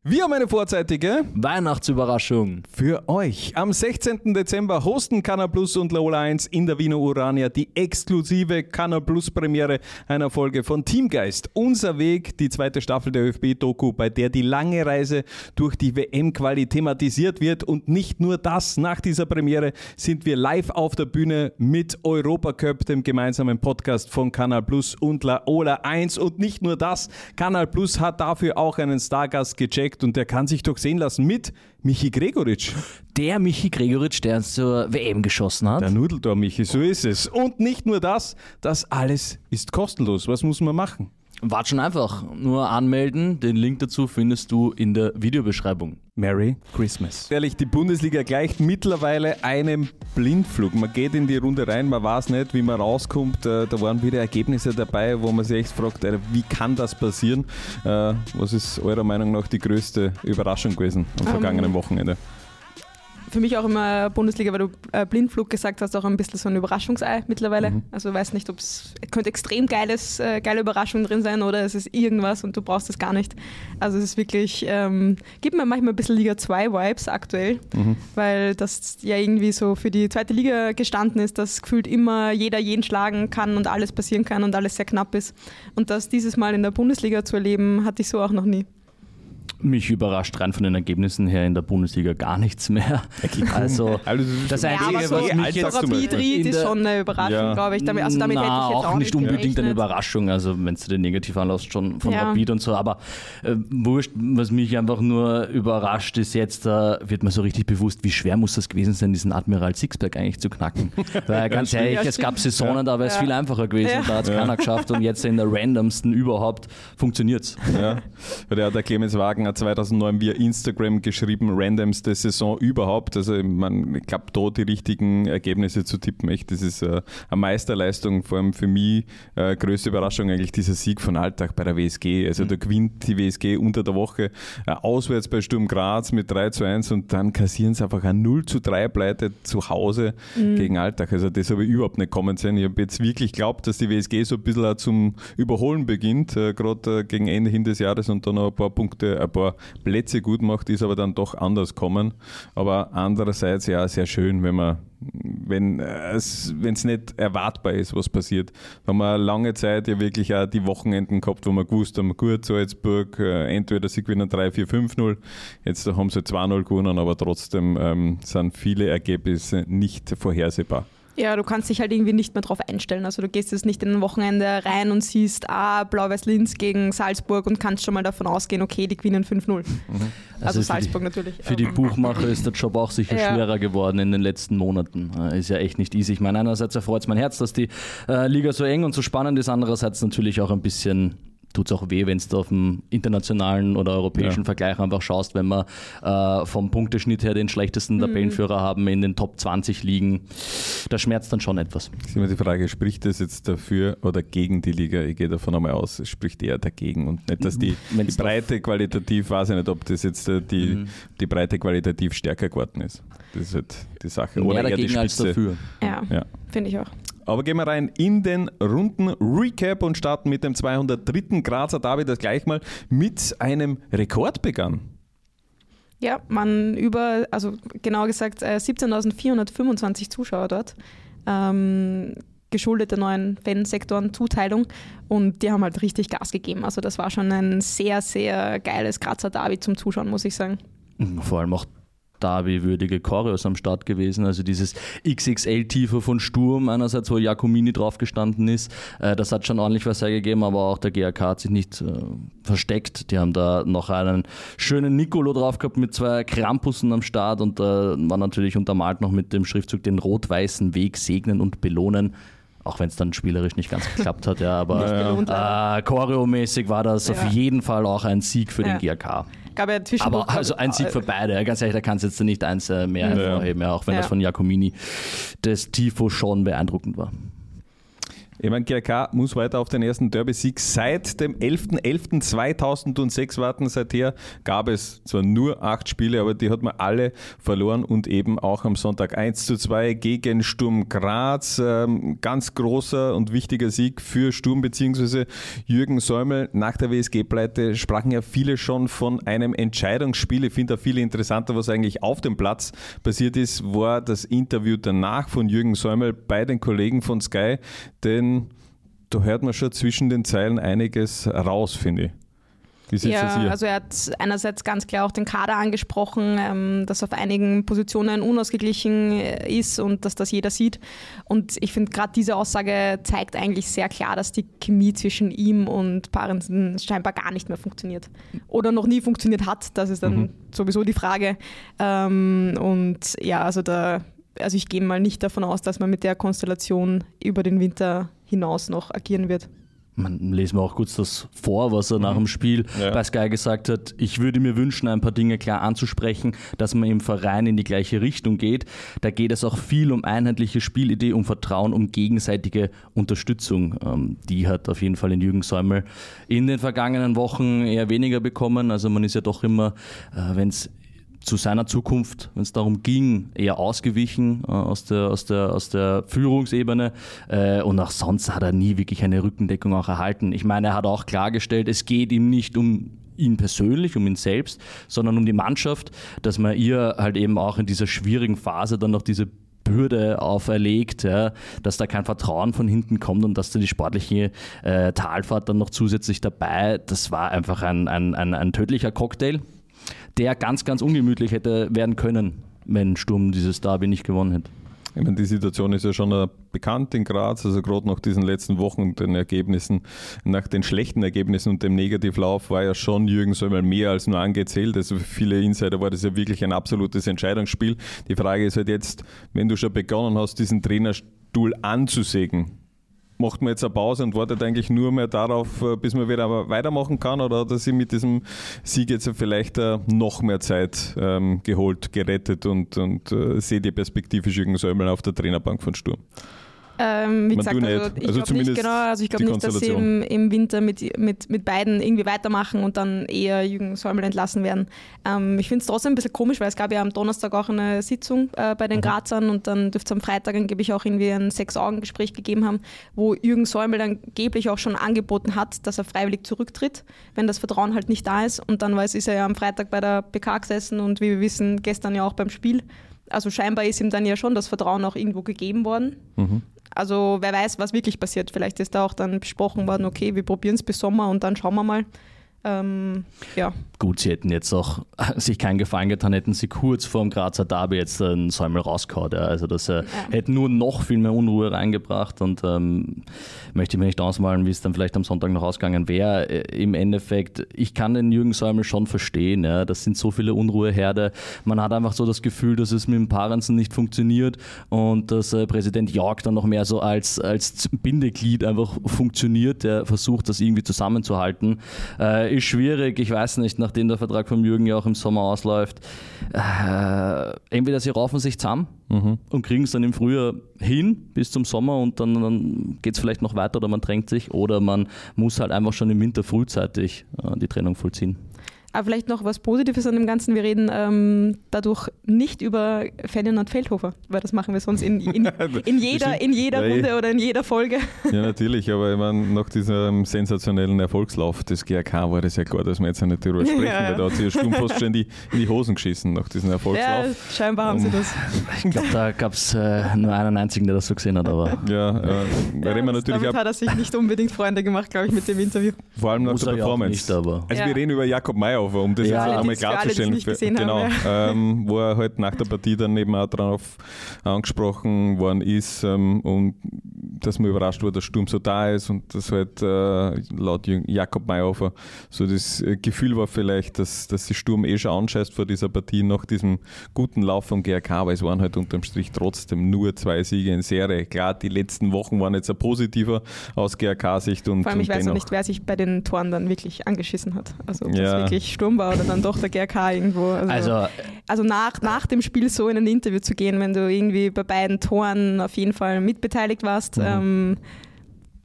Wir haben eine vorzeitige Weihnachtsüberraschung für euch. Am 16. Dezember hosten Kanal Plus und Laola 1 in der Wiener Urania die exklusive Kanal Plus Premiere einer Folge von Teamgeist. Unser Weg, die zweite Staffel der ÖFB-Doku, bei der die lange Reise durch die WM-Quali thematisiert wird. Und nicht nur das, nach dieser Premiere sind wir live auf der Bühne mit Europacup, dem gemeinsamen Podcast von Kanal Plus und Laola 1. Und nicht nur das, Kanal Plus hat dafür auch einen Stargast gecheckt und der kann sich doch sehen lassen mit Michi Gregoritsch. Der Michi Gregoritsch, der uns zur WM geschossen hat. Der Nudeltor-Michi, so ist es. Und nicht nur das, das alles ist kostenlos. Was muss man machen? Wart schon einfach. Nur anmelden. Den Link dazu findest du in der Videobeschreibung. Merry Christmas. Ehrlich, die Bundesliga gleicht mittlerweile einem Blindflug. Man geht in die Runde rein, man weiß nicht, wie man rauskommt. Da waren wieder Ergebnisse dabei, wo man sich echt fragt, wie kann das passieren? Was ist eurer Meinung nach die größte Überraschung gewesen am vergangenen Wochenende? Für mich auch immer Bundesliga, weil du Blindflug gesagt hast, auch ein bisschen so ein Überraschungsei mittlerweile. Also weiß nicht, ob es könnte extrem geile Überraschung drin sein oder es ist irgendwas und du brauchst es gar nicht. Also es ist wirklich, gibt mir manchmal ein bisschen Liga 2 Vibes aktuell, weil das ja irgendwie so für die zweite Liga gestanden ist, dass gefühlt immer jeder jeden schlagen kann und alles passieren kann und alles sehr knapp ist. Und das dieses Mal in der Bundesliga zu erleben, hatte ich so auch noch nie. Mich überrascht rein von den Ergebnissen her in der Bundesliga gar nichts mehr. Also das Einzige, was mich jetzt Rapid ist schon eine Überraschung, glaube ich. Damit hätte ich jetzt auch nicht unbedingt eine Überraschung, also wenn du den negativ anlässt, schon von Rapid und so, aber wurscht, was mich einfach nur überrascht ist jetzt, wird mir so richtig bewusst, wie schwer muss das gewesen sein, diesen Admiral Sixpack eigentlich zu knacken. Weil ganz ehrlich, es gab Saisonen, da wäre es viel einfacher gewesen, da hat es keiner geschafft und jetzt in der randomsten überhaupt funktioniert es. Ja, der Clemens Wagner 2009 via Instagram geschrieben, randomste Saison überhaupt. Also ich glaube, da die richtigen Ergebnisse zu tippen, echt, das ist eine Meisterleistung, vor allem für mich größte Überraschung eigentlich dieser Sieg von Altach bei der WSG. Also da gewinnt die WSG unter der Woche auswärts bei Sturm Graz mit 3:1 und dann kassieren sie einfach eine 0:3 Pleite zu Hause gegen Altach. Also das habe ich überhaupt nicht kommen sehen. Ich habe jetzt wirklich geglaubt, dass die WSG so ein bisschen zum Überholen beginnt, gerade gegen Ende hin des Jahres und dann noch ein paar Plätze gut macht, ist aber dann doch anders kommen. Aber andererseits ja sehr schön, wenn es nicht erwartbar ist, was passiert. Da haben wir lange Zeit ja wirklich auch die Wochenenden gehabt, wo wir gewusst haben, gut, Salzburg, entweder sie gewinnen 3-4-5-0, jetzt haben sie 2-0 gewonnen, aber trotzdem sind viele Ergebnisse nicht vorhersehbar. Ja, du kannst dich halt irgendwie nicht mehr drauf einstellen. Also du gehst jetzt nicht in ein Wochenende rein und siehst, Blau-Weiß-Linz gegen Salzburg und kannst schon mal davon ausgehen, okay, die gewinnen 5-0. Also Salzburg natürlich. Für die Buchmacher ist der Job auch sicher schwerer geworden in den letzten Monaten. Ist ja echt nicht easy. Ich meine, einerseits erfreut es mein Herz, dass die Liga so eng und so spannend ist, andererseits natürlich auch ein bisschen tut es auch weh, wenn du auf dem internationalen oder europäischen Vergleich einfach schaust, wenn wir vom Punkteschnitt her den schlechtesten Tabellenführer haben, in den Top 20 liegen. Da schmerzt dann schon etwas. Das ist immer die Frage, spricht das jetzt dafür oder gegen die Liga? Ich gehe davon einmal aus, es spricht eher dagegen und nicht, dass die Breite qualitativ, weiß ich nicht, ob das jetzt die Breite qualitativ stärker geworden ist. Das ist halt die Sache. Mehr oder eher dagegen die Spitze. als dafür. Ja. Finde ich auch. Aber gehen wir rein in den Runden-Recap und starten mit dem 203. Grazer Derby, das gleich mal mit einem Rekord begann. Ja, genauer gesagt 17.425 Zuschauer dort, geschuldet der neuen Fansektoren-Zuteilung und die haben halt richtig Gas gegeben. Also das war schon ein sehr, sehr geiles Grazer Derby zum Zuschauen, muss ich sagen. Vor allem auch Derby-würdige Choreos am Start gewesen, also dieses XXL-Tifo von Sturm einerseits, wo Giacomini drauf gestanden ist, das hat schon ordentlich was hergegeben, aber auch der GAK hat sich nicht versteckt, die haben da noch einen schönen Nicolo drauf gehabt mit 2 Krampussen am Start und war natürlich untermalt noch mit dem Schriftzug den rot-weißen Weg segnen und belohnen. Auch wenn es dann spielerisch nicht ganz geklappt hat, aber choreomäßig war das auf jeden Fall auch ein Sieg für den GAK. Aber also ein Sieg für beide, ganz ehrlich, da kannst du jetzt nicht eins mehr hervorheben, auch wenn das von Giacomini das Tifo schon beeindruckend war. Ich meine, GRK muss weiter auf den ersten Derby-Sieg seit dem 11.11.2006 warten. Seither gab es zwar nur 8 Spiele, aber die hat man alle verloren und eben auch am Sonntag 1:2 gegen Sturm Graz. Ganz großer und wichtiger Sieg für Sturm bzw. Jürgen Säumel. Nach der WSG-Pleite sprachen ja viele schon von einem Entscheidungsspiel. Ich finde auch viel interessanter, was eigentlich auf dem Platz passiert ist, war das Interview danach von Jürgen Säumel bei den Kollegen von Sky, denn da hört man schon zwischen den Zeilen einiges raus, finde ich. Wie sieht das hier? Also er hat einerseits ganz klar auch den Kader angesprochen, dass auf einigen Positionen unausgeglichen ist und dass das jeder sieht. Und ich finde, gerade diese Aussage zeigt eigentlich sehr klar, dass die Chemie zwischen ihm und Parensen scheinbar gar nicht mehr funktioniert. Oder noch nie funktioniert hat, das ist dann sowieso die Frage. Und ja, also ich gehe mal nicht davon aus, dass man mit der Konstellation über den Winter hinaus noch agieren wird. Man lesen wir auch kurz das vor, was er nach dem Spiel bei Sky gesagt hat. Ich würde mir wünschen, ein paar Dinge klar anzusprechen, dass man im Verein in die gleiche Richtung geht. Da geht es auch viel um einheitliche Spielidee, um Vertrauen, um gegenseitige Unterstützung. Die hat auf jeden Fall in Jürgen Säumel in den vergangenen Wochen eher weniger bekommen. Also man ist ja doch immer, wenn es zu seiner Zukunft, wenn es darum ging, eher ausgewichen aus der Führungsebene und auch sonst hat er nie wirklich eine Rückendeckung auch erhalten. Ich meine, er hat auch klargestellt, es geht ihm nicht um ihn persönlich, um ihn selbst, sondern um die Mannschaft, dass man ihr halt eben auch in dieser schwierigen Phase dann noch diese Bürde auferlegt, ja, dass da kein Vertrauen von hinten kommt und dass da die sportliche Talfahrt dann noch zusätzlich dabei, das war einfach ein tödlicher Cocktail, der ganz, ganz ungemütlich hätte werden können, wenn Sturm dieses Derby nicht gewonnen hätte. Ich meine, die Situation ist ja schon bekannt in Graz, also gerade nach diesen letzten Wochen und den Ergebnissen, nach den schlechten Ergebnissen und dem Negativlauf war ja schon Jürgen Säumel mehr als nur angezählt. Also für viele Insider war das ja wirklich ein absolutes Entscheidungsspiel. Die Frage ist halt jetzt, wenn du schon begonnen hast, diesen Trainerstuhl anzusägen, macht man jetzt eine Pause und wartet eigentlich nur mehr darauf, bis man wieder weitermachen kann, oder hat er sich mit diesem Sieg jetzt vielleicht noch mehr Zeit gerettet und seht ihr perspektivisch Jürgen Säumel auf der Trainerbank von Sturm? Wie gesagt, ich glaube nicht, also ich glaube nicht, dass sie im Winter mit beiden irgendwie weitermachen und dann eher Jürgen Säumel entlassen werden. Ich finde es trotzdem ein bisschen komisch, weil es gab ja am Donnerstag auch eine Sitzung bei den Grazern und dann dürfte es am Freitag angeblich auch irgendwie ein 6-Augen-Gespräch gegeben haben, wo Jürgen Säumel angeblich auch schon angeboten hat, dass er freiwillig zurücktritt, wenn das Vertrauen halt nicht da ist. Und dann ist er ja am Freitag bei der PK gesessen und wie wir wissen, gestern ja auch beim Spiel. Also scheinbar ist ihm dann ja schon das Vertrauen auch irgendwo gegeben worden. Also wer weiß, was wirklich passiert. Vielleicht ist da auch dann besprochen worden, okay, wir probieren es bis Sommer und dann schauen wir mal. Ja. Gut, sie hätten jetzt auch sich keinen Gefallen getan, hätten sie kurz vor dem Grazer Derby jetzt einen Säumel rausgehauen. Ja. Also das hätte nur noch viel mehr Unruhe reingebracht und möchte ich mir nicht ausmalen, wie es dann vielleicht am Sonntag noch ausgegangen wäre. Im Endeffekt, ich kann den Jürgen Säumel schon verstehen. Ja. Das sind so viele Unruheherde. Man hat einfach so das Gefühl, dass es mit dem Parensen nicht funktioniert und dass Präsident Jörg dann noch mehr so als Bindeglied einfach funktioniert, der versucht, das irgendwie zusammenzuhalten. Ist schwierig, ich weiß nicht, nachdem der Vertrag von Jürgen ja auch im Sommer ausläuft. Entweder sie raufen sich zusammen und kriegen es dann im Frühjahr hin bis zum Sommer und dann geht es vielleicht noch weiter oder man drängt sich oder man muss halt einfach schon im Winter frühzeitig die Trennung vollziehen. Aber vielleicht noch was Positives an dem Ganzen. Wir reden dadurch nicht über Ferdinand Feldhofer, weil das machen wir sonst in jeder Runde oder in jeder Folge. Ja, natürlich, aber ich meine, nach diesem sensationellen Erfolgslauf des GRK war das ja klar, dass wir jetzt nicht darüber sprechen, weil da hat sich der Sturm fast schon in die Hosen geschissen nach diesem Erfolgslauf. Ja, scheinbar haben sie das. Ich glaube, da gab es nur einen einzigen, der das so gesehen hat. Aber reden wir natürlich damit hat er sich nicht unbedingt Freunde gemacht, glaube ich, mit dem Interview. Vor allem nach der Performance. Nicht, aber wir reden über Jakob Mayhofer, um das jetzt einmal klarzustellen. Wo er halt nach der Partie dann eben auch darauf angesprochen worden ist und dass man überrascht war, dass Sturm so da ist und dass halt laut Jakob Mayhofer so das Gefühl war vielleicht, dass sich Sturm schon anscheißt vor dieser Partie nach diesem guten Lauf vom GRK, aber es waren halt unterm Strich trotzdem nur 2 Siege in Serie. Klar, die letzten Wochen waren jetzt ein positiver aus GRK-Sicht. Vor allem, ich weiß noch nicht, wer sich bei den Toren dann wirklich angeschissen hat. Also ob das wirklich Sturm war oder dann doch der GRK irgendwo. Also nach dem Spiel so in ein Interview zu gehen, wenn du irgendwie bei beiden Toren auf jeden Fall mitbeteiligt warst,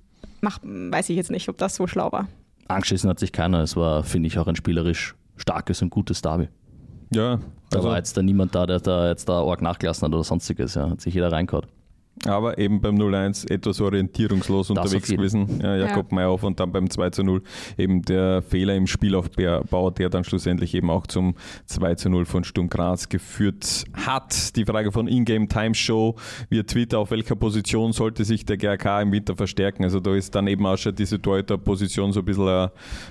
weiß ich jetzt nicht, ob das so schlau war. Angeschissen hat sich keiner. Es war, finde ich, auch ein spielerisch starkes und gutes Derby. Ja. Da war jetzt da niemand da, der da jetzt da arg nachgelassen hat oder sonstiges. Ja. Hat sich jeder reingehauen. Aber eben beim 0-1 etwas orientierungslos unterwegs gewesen. Ja, Jakob Meyerhoff und dann beim 2-0 eben der Fehler im Spielaufbau, der dann schlussendlich eben auch zum 2-0 von Sturm Graz geführt hat. Die Frage von Ingame Time Show via Twitter, auf welcher Position sollte sich der GAK im Winter verstärken? Also da ist dann eben auch schon diese Torhüter-Position so ein bisschen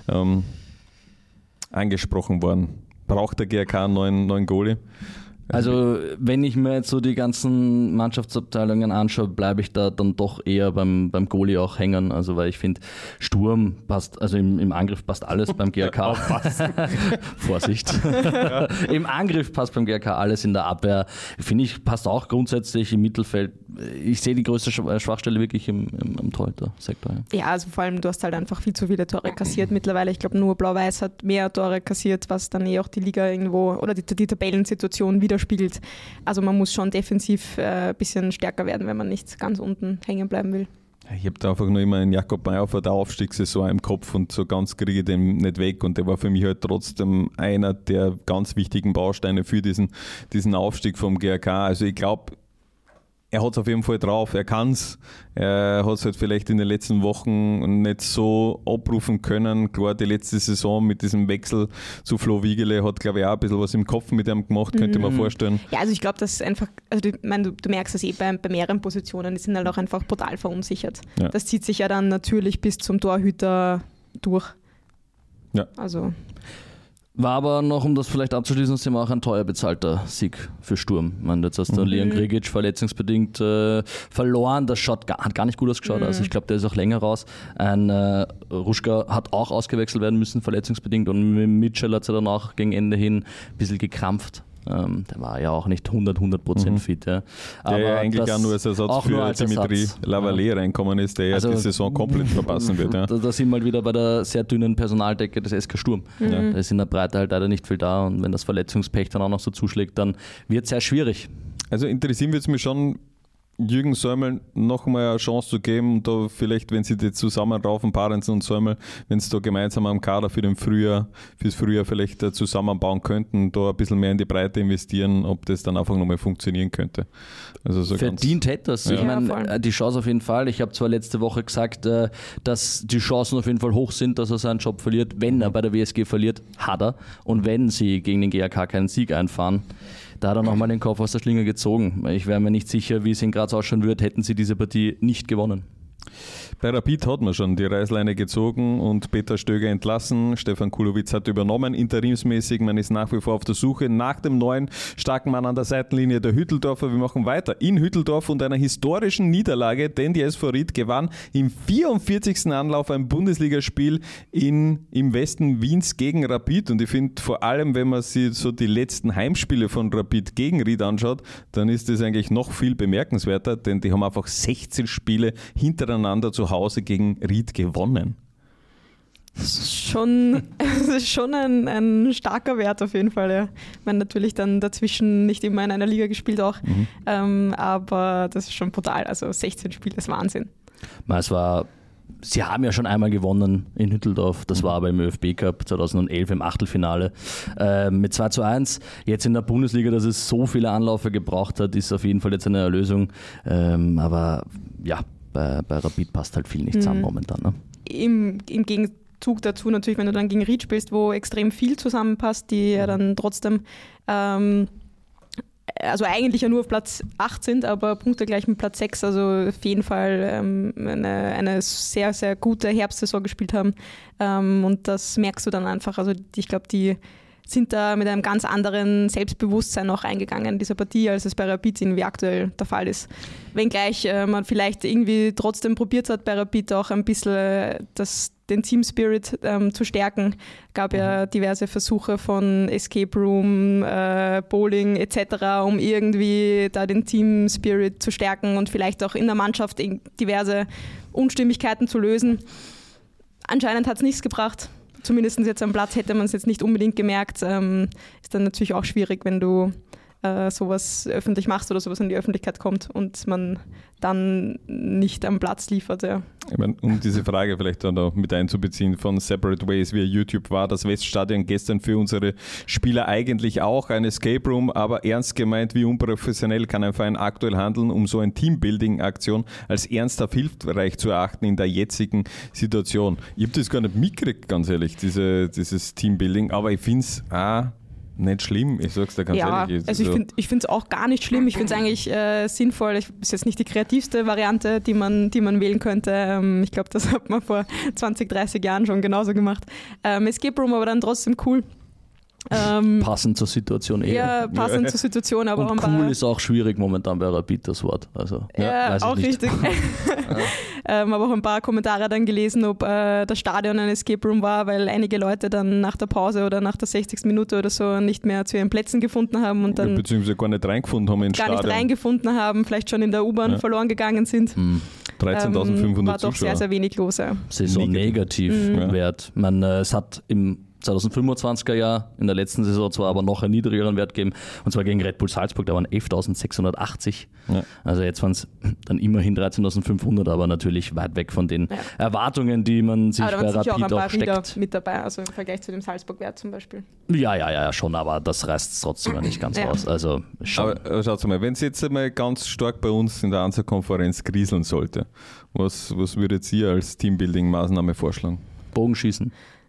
angesprochen worden. Braucht der GAK einen neuen Goalie? Also wenn ich mir jetzt so die ganzen Mannschaftsabteilungen anschaue, bleibe ich da dann doch eher beim Goalie auch hängen. Also weil ich finde, Sturm passt, also im Angriff passt alles beim GAK. Vorsicht. Ja. Im Angriff passt beim GAK alles, in der Abwehr finde ich, passt auch grundsätzlich im Mittelfeld. Ich sehe die größte Schwachstelle wirklich im Torhüter-Sektor. Ja, also vor allem, du hast halt einfach viel zu viele Tore kassiert mittlerweile. Ich glaube, nur Blau-Weiß hat mehr Tore kassiert, was dann auch die Liga irgendwo oder die Tabellensituation widerspiegelt. Also man muss schon defensiv ein bisschen stärker werden, wenn man nicht ganz unten hängen bleiben will. Ich habe da einfach nur immer einen Jakob Meyerhoff der Aufstiegssaison im Kopf und so ganz kriege ich den nicht weg und der war für mich halt trotzdem einer der ganz wichtigen Bausteine für diesen Aufstieg vom GAK. Also ich glaube, er hat es auf jeden Fall drauf, er kann es. Er hat es halt vielleicht in den letzten Wochen nicht so abrufen können. Klar, die letzte Saison mit diesem Wechsel zu Flo Wiegele hat, glaube ich, auch ein bisschen was im Kopf mit ihm gemacht, könnte man vorstellen. Ja, also ich glaube, dass einfach, also du merkst das bei mehreren Positionen, die sind halt auch einfach brutal verunsichert. Ja. Das zieht sich ja dann natürlich bis zum Torhüter durch. Ja. Also... War aber noch, um das vielleicht abzuschließen, das auch ein teuer bezahlter Sieg für Sturm. Ich meine, jetzt hast du Leon Grigic verletzungsbedingt verloren. Das hat gar nicht gut ausgeschaut. Also ich glaube, der ist auch länger raus. Ein Ruschka hat auch ausgewechselt werden müssen, verletzungsbedingt. Und mit Mitchell hat es ja dann auch gegen Ende hin ein bisschen gekrampft. Der war ja auch nicht 100% fit. Ja. Aber der ja eigentlich auch nur als Ersatz für Dimitri Lavallée reinkommen ist, der ja die Saison komplett verpassen wird. Ja. Da sind wir halt wieder bei der sehr dünnen Personaldecke des SK Sturm. Da ist in der Breite halt leider nicht viel da und wenn das Verletzungspech dann auch noch so zuschlägt, dann wird es sehr schwierig. Also interessieren wir jetzt mich schon, Jürgen Säumel noch mal eine Chance zu geben und da vielleicht, wenn sie die zusammenraufen, Parensen und Säumel, wenn sie da gemeinsam am Kader fürs Frühjahr vielleicht zusammenbauen könnten, da ein bisschen mehr in die Breite investieren, ob das dann einfach nochmal funktionieren könnte. Also so verdient hätte das. Ja. Ich meine, die Chance auf jeden Fall. Ich habe zwar letzte Woche gesagt, dass die Chancen auf jeden Fall hoch sind, dass er seinen Job verliert. Wenn er bei der WSG verliert, hat er. Und wenn sie gegen den GAK keinen Sieg einfahren, da hat er nochmal den Kopf aus der Schlinge gezogen. Ich wäre mir nicht sicher, wie es in Graz ausschauen wird, hätten sie diese Partie nicht gewonnen. Bei Rapid hat man schon die Reißleine gezogen und Peter Stöger entlassen. Stefan Kulowitz hat übernommen, interimsmäßig. Man ist nach wie vor auf der Suche nach dem neuen starken Mann an der Seitenlinie der Hütteldorfer. Wir machen weiter in Hütteldorf und einer historischen Niederlage, denn die SV Ried gewann im 44. Anlauf ein Bundesligaspiel im Westen Wiens gegen Rapid. Und ich finde vor allem, wenn man sich so die letzten Heimspiele von Rapid gegen Ried anschaut, dann ist das eigentlich noch viel bemerkenswerter, denn die haben einfach 16 Spiele hintereinander zu Hause gegen Ried gewonnen. Das ist schon ein starker Wert auf jeden Fall. Ja. Ich meine, natürlich dann dazwischen nicht immer in einer Liga gespielt auch, aber das ist schon brutal. Also 16 Spiele, das ist Wahnsinn. Sie haben ja schon einmal gewonnen in Hütteldorf, das war aber im ÖFB Cup 2011 im Achtelfinale mit 2:1. Jetzt in der Bundesliga, dass es so viele Anläufe gebraucht hat, ist auf jeden Fall jetzt eine Erlösung. Aber ja, bei Rapid passt halt viel nicht zusammen momentan. Ne? Im Gegenzug dazu natürlich, wenn du dann gegen Ried spielst, wo extrem viel zusammenpasst, die ja dann trotzdem also eigentlich ja nur auf Platz 8 sind, aber Punkte gleich mit Platz 6, also auf jeden Fall eine sehr, sehr gute Herbstsaison gespielt haben und das merkst du dann einfach, also ich glaube, die sind da mit einem ganz anderen Selbstbewusstsein auch reingegangen in dieser Partie, als es bei Rapid irgendwie aktuell der Fall ist. Wenngleich man vielleicht irgendwie trotzdem probiert hat, bei Rapid auch ein bisschen den Team Spirit zu stärken. Gab ja diverse Versuche von Escape Room, Bowling etc., um irgendwie da den Team Spirit zu stärken und vielleicht auch in der Mannschaft diverse Unstimmigkeiten zu lösen. Anscheinend hat es nichts gebracht. Zumindest jetzt am Platz hätte man es jetzt nicht unbedingt gemerkt. Ist dann natürlich auch schwierig, wenn du sowas öffentlich machst oder sowas in die Öffentlichkeit kommt und man dann nicht am Platz liefert. Ja. Ich meine, um diese Frage vielleicht dann auch mit einzubeziehen von Separate Ways via YouTube, war das Weststadion gestern für unsere Spieler eigentlich auch ein Escape Room, aber ernst gemeint, wie unprofessionell kann ein Verein aktuell handeln, um so eine Teambuilding-Aktion als ernsthaft hilfreich zu erachten in der jetzigen Situation. Ich habe das gar nicht mitgekriegt, ganz ehrlich, dieses Teambuilding, aber ich finde es nicht schlimm, ich sag's dir ganz ehrlich. Also ich finde es auch gar nicht schlimm. Ich finde es eigentlich sinnvoll. Das ist jetzt nicht die kreativste Variante, die man wählen könnte. Ich glaube, das hat man vor 20, 30 Jahren schon genauso gemacht. Escape Room aber dann trotzdem cool. Passend zur Situation eher. Ja, passend zur Situation. Aber und cool ist auch schwierig momentan bei Rapid, das Wort. Also, ja, auch richtig. Aber auch ein paar Kommentare dann gelesen, ob das Stadion ein Escape Room war, weil einige Leute dann nach der Pause oder nach der 60. Minute oder so nicht mehr zu ihren Plätzen gefunden haben und dann beziehungsweise gar nicht reingefunden haben ins Stadion. Gar nicht reingefunden haben, vielleicht schon in der U-Bahn verloren gegangen sind. 13.500 war doch sehr, sehr wenig los. Ja. Saison Negativwert. Es hat im 2025er Jahr, in der letzten Saison zwar aber noch einen niedrigeren Wert gegeben, und zwar gegen Red Bull Salzburg, da waren 11.680. Ja. Also jetzt waren es dann immerhin 13.500, aber natürlich weit weg von den Erwartungen, die man sich bei Rapid auch steckt. Aber da waren sicher auch ein paar Rieder mit dabei, also im Vergleich zu dem Salzburg-Wert zum Beispiel. Ja, schon, aber das reißt es trotzdem nicht ganz aus. Also schon. Aber schaut mal, wenn es jetzt einmal ganz stark bei uns in der Ansatzkonferenz kriseln sollte, was würdet ihr als Teambuilding-Maßnahme vorschlagen? Bogenschießen.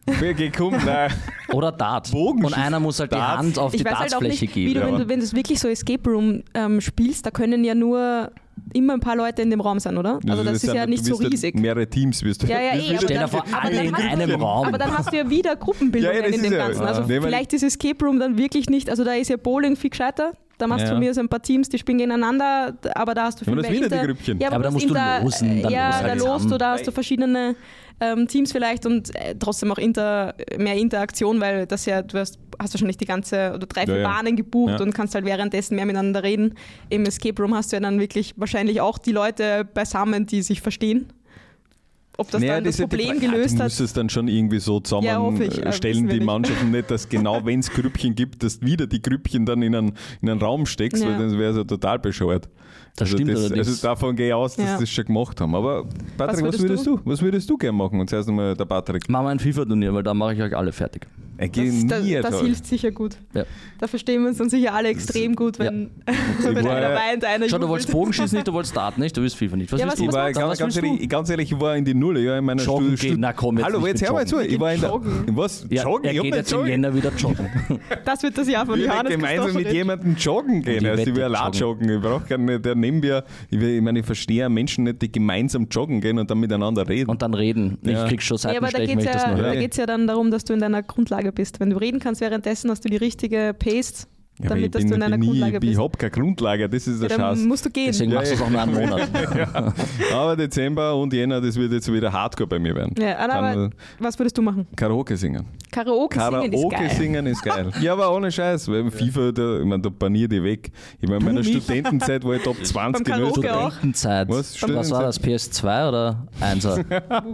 Oder Dart. Und einer muss halt die Hand auf die Dartsfläche geben. Wenn du wirklich so Escape Room spielst, da können ja nur immer ein paar Leute in dem Raum sein, oder? Also das ist ja nicht so riesig. Mehrere Teams wirst du. Stell dir vor, alle in einem Raum. Aber dann hast du ja wieder Gruppenbildungen in dem Ganzen. Also vielleicht ist Escape Room dann wirklich nicht, also da ist ja Bowling viel gescheiter. Da machst du von mir so ein paar Teams, die spielen gegeneinander, aber da hast du viel mehr wieder die Grüppchen. Ja, aber da musst du losen. Da hast du verschiedene Teams vielleicht und trotzdem auch mehr Interaktion, weil das ja, hast wahrscheinlich die ganze oder 3-4 Bahnen gebucht und kannst halt währenddessen mehr miteinander reden. Im Escape Room hast du ja dann wirklich wahrscheinlich auch die Leute beisammen, Ob die sich verstehen. Dann das Problem gelöst hat. Du musst es dann schon irgendwie so zusammenstellen, die Mannschaften nicht, dass genau wenn es Grüppchen gibt, dass du wieder die Grüppchen dann in einen Raum steckst, weil dann wäre es ja total bescheuert. Das stimmt allerdings. Also davon gehe ich aus, dass sie das schon gemacht haben. Aber Patrick, was würdest du gerne machen? Und zuerst einmal der Patrick. Machen wir ein FIFA-Turnier, weil da mache ich euch alle fertig. Das hilft sicher gut. Ja. Da verstehen wir uns dann sicher alle extrem gut, wenn einer weint, einer Schau, du wolltest Bogenschießen nicht, du wolltest Dart nicht, du willst FIFA nicht. Was willst du? Ganz ehrlich, ich war in die Nulle. Ja, in meiner Joggen gehen, na komm, jetzt hallo, jetzt hör mal zu. Ich war in der... Was? Joggen? Er geht jetzt im Jänner wieder joggen. Das wird das Jahr von Johannes gemeinsam mit jemandem joggen gehen. Ich will allein joggen. Ich brauche keinen, der neben mir... Ich verstehe Menschen nicht, die gemeinsam joggen gehen und dann miteinander reden. Und dann reden. Ich krieg schon Seitenstechen, wenn ich das nur höre. Da geht es ja dann darum, dass du in deiner Grundlage bist. Wenn du reden kannst währenddessen, hast du die richtige Pace, damit dass du in deiner Grundlage bist. Ich habe keine Grundlage, das ist der Schatz. Dann musst du gehen. Deswegen machst du es auch nur einen Monat. Aber Dezember und Jänner, das wird jetzt wieder Hardcore bei mir werden. Ja, aber was würdest du machen? Karaoke singen. Karaoke singen ist geil. Ja, aber ohne Scheiß, weil FIFA, da banier die weg. Ich meine, in meiner Studentenzeit war ich Top 20 in Österreich. Studentenzeit. Was war das, PS2 oder 1er?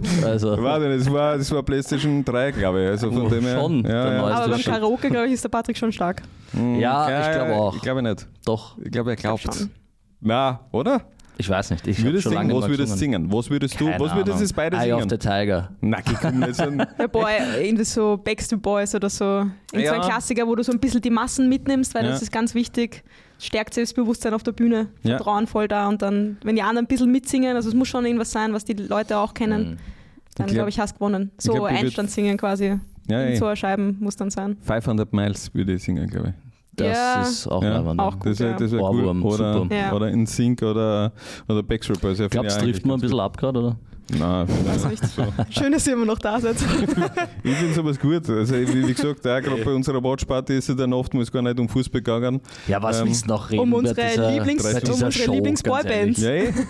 Das war PlayStation 3, glaube ich. Also von dem her. Schon. Aber beim Karaoke, glaube ich, ist der Patrick schon stark. Ja, ich glaube auch. Ich glaube nicht. Doch. Ich glaube, er glaubt. Na, oder? Ich weiß nicht. Was würdest du singen? Was würdest du beide singen? Eye of the Tiger. Nein, ich kann nicht sagen. Irgendwie so Backstreet Boys oder so. So ein Klassiker, wo du so ein bisschen die Massen mitnimmst, weil das ist ganz wichtig. Stärkt Selbstbewusstsein auf der Bühne. Vertrauen voll da. Und dann, wenn die anderen ein bisschen mitsingen, also es muss schon irgendwas sein, was die Leute auch kennen, dann glaube ich, hast du gewonnen. So Einstand singen quasi. In so Scheiben muss dann sein. 500 Miles würde ich singen, glaube ich. Das ist auch auch gut, das wäre cool. Oder in Sync oder Backstreet Boys. Glaubst du, trifft man ein bisschen ab gerade, oder? Nein, weiß nicht. So. Schön, dass ihr immer noch da seid. Ich finde sowas gut. Also wie gesagt, gerade bei unserer Watchparty ist es dann oftmals gar nicht um Fußball gegangen. Ja, was willst du noch reden? Um unsere Lieblingsboybands.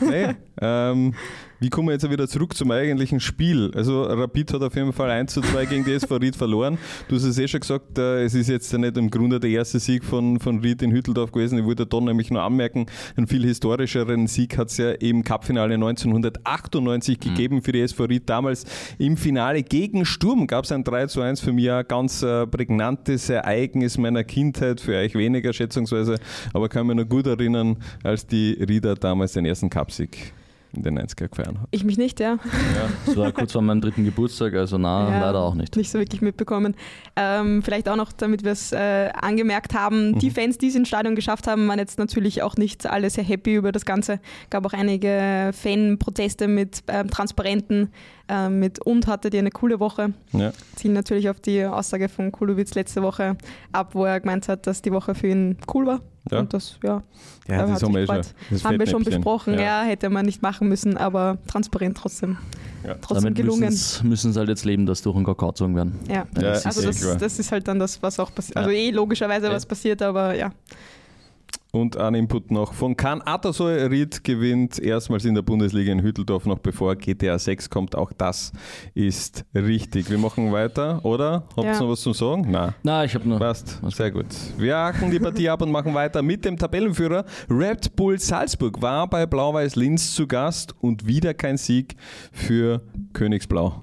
Wie kommen wir jetzt wieder zurück zum eigentlichen Spiel? Also Rapid hat auf jeden Fall 1:2 gegen die SV Ried verloren. Du hast es schon gesagt, es ist jetzt nicht im Grunde der erste Sieg von Ried in Hütteldorf gewesen. Ich wollte da nämlich nur anmerken, einen viel historischeren Sieg hat es ja im Cupfinale 1998 gegeben gegeben für die SV Ried. Damals im Finale gegen Sturm gab es ein 3:1 für mich, ein ganz prägnantes Ereignis meiner Kindheit, für euch weniger schätzungsweise, aber kann mich noch gut erinnern, als die Rieder damals den ersten Cupsieg in den 90er gefeiert hat. Ich mich nicht, ja. Das war kurz vor meinem 3. Geburtstag, also leider auch nicht. Nicht so wirklich mitbekommen. Vielleicht auch noch, damit wir es angemerkt haben, die Fans, die es ins Stadion geschafft haben, waren jetzt natürlich auch nicht alle sehr happy über das Ganze. Gab auch einige Fanproteste mit Transparenten, und hattet ihr eine coole Woche. Ja. Zielen natürlich auf die Aussage von Kulowitz letzte Woche ab, wo er gemeint hat, dass die Woche für ihn cool war. Ja. Und das, das haben wir schon besprochen. Ja, hätte man nicht machen müssen, aber transparent trotzdem. Ja. Trotzdem damit gelungen. Müssen sie halt jetzt leben, dass durch den Kakao gezogen werden. Ja, also das ist halt dann das, was auch passiert. Also logischerweise was passiert, aber ja. Und ein Input noch von Can Atasoy. Ried gewinnt erstmals in der Bundesliga in Hütteldorf, noch bevor GTA 6 kommt. Auch das ist richtig. Wir machen weiter, oder? Habt ihr noch was zu sagen? Nein, ich habe nur. Passt, sehr gut. Wir haken die Partie ab und machen weiter mit dem Tabellenführer. Red Bull Salzburg war bei Blau-Weiß Linz zu Gast und wieder kein Sieg für Königsblau.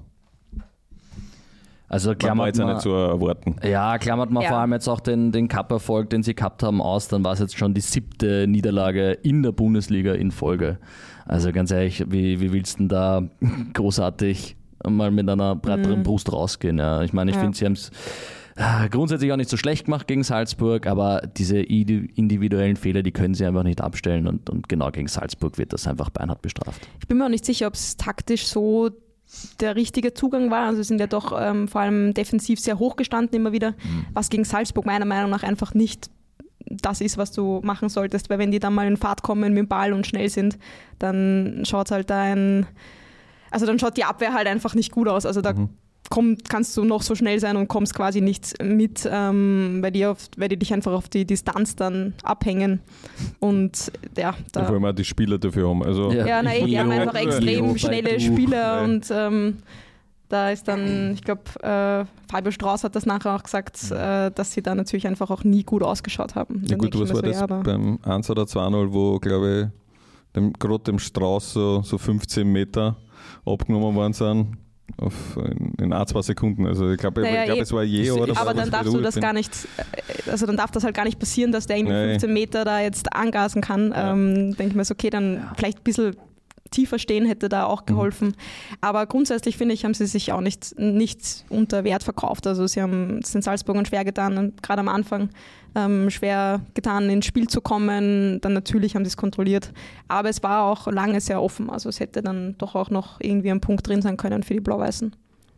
Also klammert man nicht zu erwarten. Ja, klammert man vor allem jetzt auch den Cup-Erfolg, den sie gehabt haben, aus, dann war es jetzt schon die 7. Niederlage in der Bundesliga in Folge. Also ganz ehrlich, wie willst du denn da großartig mal mit einer breiteren Brust rausgehen? Ja, ich meine, ich finde, sie haben es grundsätzlich auch nicht so schlecht gemacht gegen Salzburg, aber diese individuellen Fehler, die können sie einfach nicht abstellen und genau gegen Salzburg wird das einfach beinhart bestraft. Ich bin mir auch nicht sicher, ob es taktisch so der richtige Zugang war. Also sind ja doch vor allem defensiv sehr hoch gestanden immer wieder, was gegen Salzburg meiner Meinung nach einfach nicht das ist, was du machen solltest, weil wenn die dann mal in Fahrt kommen mit dem Ball und schnell sind, dann schaut halt dann schaut die Abwehr halt einfach nicht gut aus. Also da kannst du noch so schnell sein und kommst quasi nicht mit, weil die dich einfach auf die Distanz dann abhängen. Und da vor allem auch die Spieler dafür haben. Also die haben einfach extrem schnelle Spieler und da ist dann, ich glaube, Fabio Strauß hat das nachher auch gesagt, dass sie da natürlich einfach auch nie gut ausgeschaut haben. Ja gut, was war das beim 1 oder 2-0, wo, glaube ich, gerade dem Strauß so 15 Meter abgenommen worden sind? In 2 Sekunden. Also ich glaube, es war oder aber dann darfst du das gar nicht, also dann darf das halt gar nicht passieren, dass der irgendwie 15 Meter da jetzt angasen kann. Denke ich mir so, okay, dann vielleicht ein bisschen tiefer stehen hätte da auch geholfen. Aber grundsätzlich finde ich, haben sie sich auch nicht unter Wert verkauft. Also sie haben es den Salzburgern schwer getan, gerade am Anfang schwer getan, ins Spiel zu kommen. Dann natürlich haben sie es kontrolliert. Aber es war auch lange sehr offen. Also es hätte dann doch auch noch irgendwie ein Punkt drin sein können für die Blau-Weißen.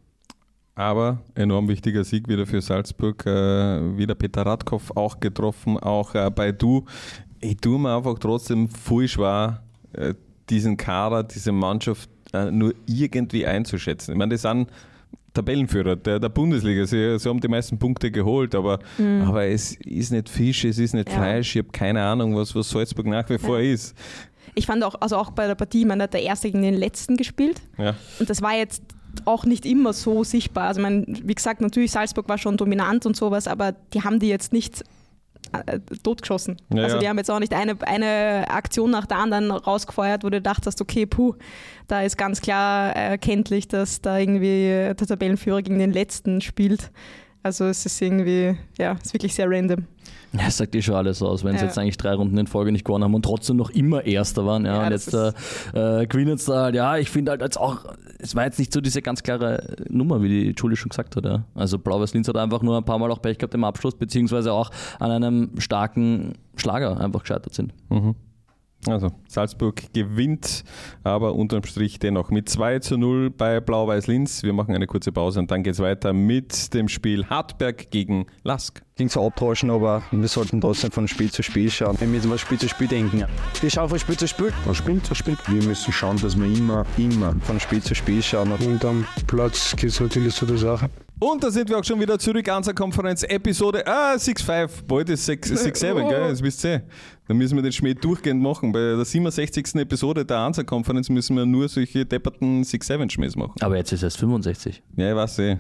Aber enorm wichtiger Sieg wieder für Salzburg. Wieder Peter Radkow auch getroffen, auch bei Du. Ich tue mir einfach trotzdem voll schwer, diesen Kader, diese Mannschaft nur irgendwie einzuschätzen. Ich meine, das sind Tabellenführer der Bundesliga. Sie haben die meisten Punkte geholt, aber es ist nicht Fisch, es ist nicht Fleisch. Ich habe keine Ahnung, was Salzburg nach wie vor ist. Ich fand auch bei der Partie, man hat der Erste gegen den Letzten gespielt. Ja. Und das war jetzt auch nicht immer so sichtbar. Also wie gesagt, natürlich Salzburg war schon dominant und sowas, aber die haben die jetzt nicht totgeschossen. Ja, also die haben jetzt auch nicht eine Aktion nach der anderen rausgefeuert, wo du dachtest, okay, da ist ganz klar erkenntlich, dass da irgendwie der Tabellenführer gegen den Letzten spielt. Also es ist irgendwie, ist wirklich sehr random. Ja, das sagt schon alles aus, wenn sie jetzt eigentlich 3 Runden in Folge nicht gewonnen haben und trotzdem noch immer Erster waren. Ja, und jetzt gewinnen sie da halt, ich finde halt jetzt auch, es war jetzt nicht so diese ganz klare Nummer, wie die Julie schon gesagt hat. Ja. Also Blau-Weiß Linz hat einfach nur ein paar Mal auch Pech gehabt im Abschluss, beziehungsweise auch an einem starken Schlager einfach gescheitert sind. Also Salzburg gewinnt, aber unterm Strich dennoch mit 2:0 bei Blau-Weiß Linz. Wir machen eine kurze Pause und dann geht es weiter mit dem Spiel Hartberg gegen Lask. Klingt so abtauschen, aber wir sollten trotzdem von Spiel zu Spiel schauen. Wir müssen von Spiel zu Spiel denken. Wir schauen von Spiel zu Spiel. Von Spiel zu Spiel. Wir müssen schauen, dass wir immer von Spiel zu Spiel schauen. Und am Platz geht es natürlich zu der Sache. Und da sind wir auch schon wieder zurück, Ansa-Konferenz, Episode 6.5, bald ist 6.7, gell, das wisst ihr. Da müssen wir den Schmäh durchgehend machen. Bei der 67. Episode der Ansa-Konferenz müssen wir nur solche depperten 6.7 Schmähs machen. Aber jetzt ist es 65. Ja, ich weiß eh.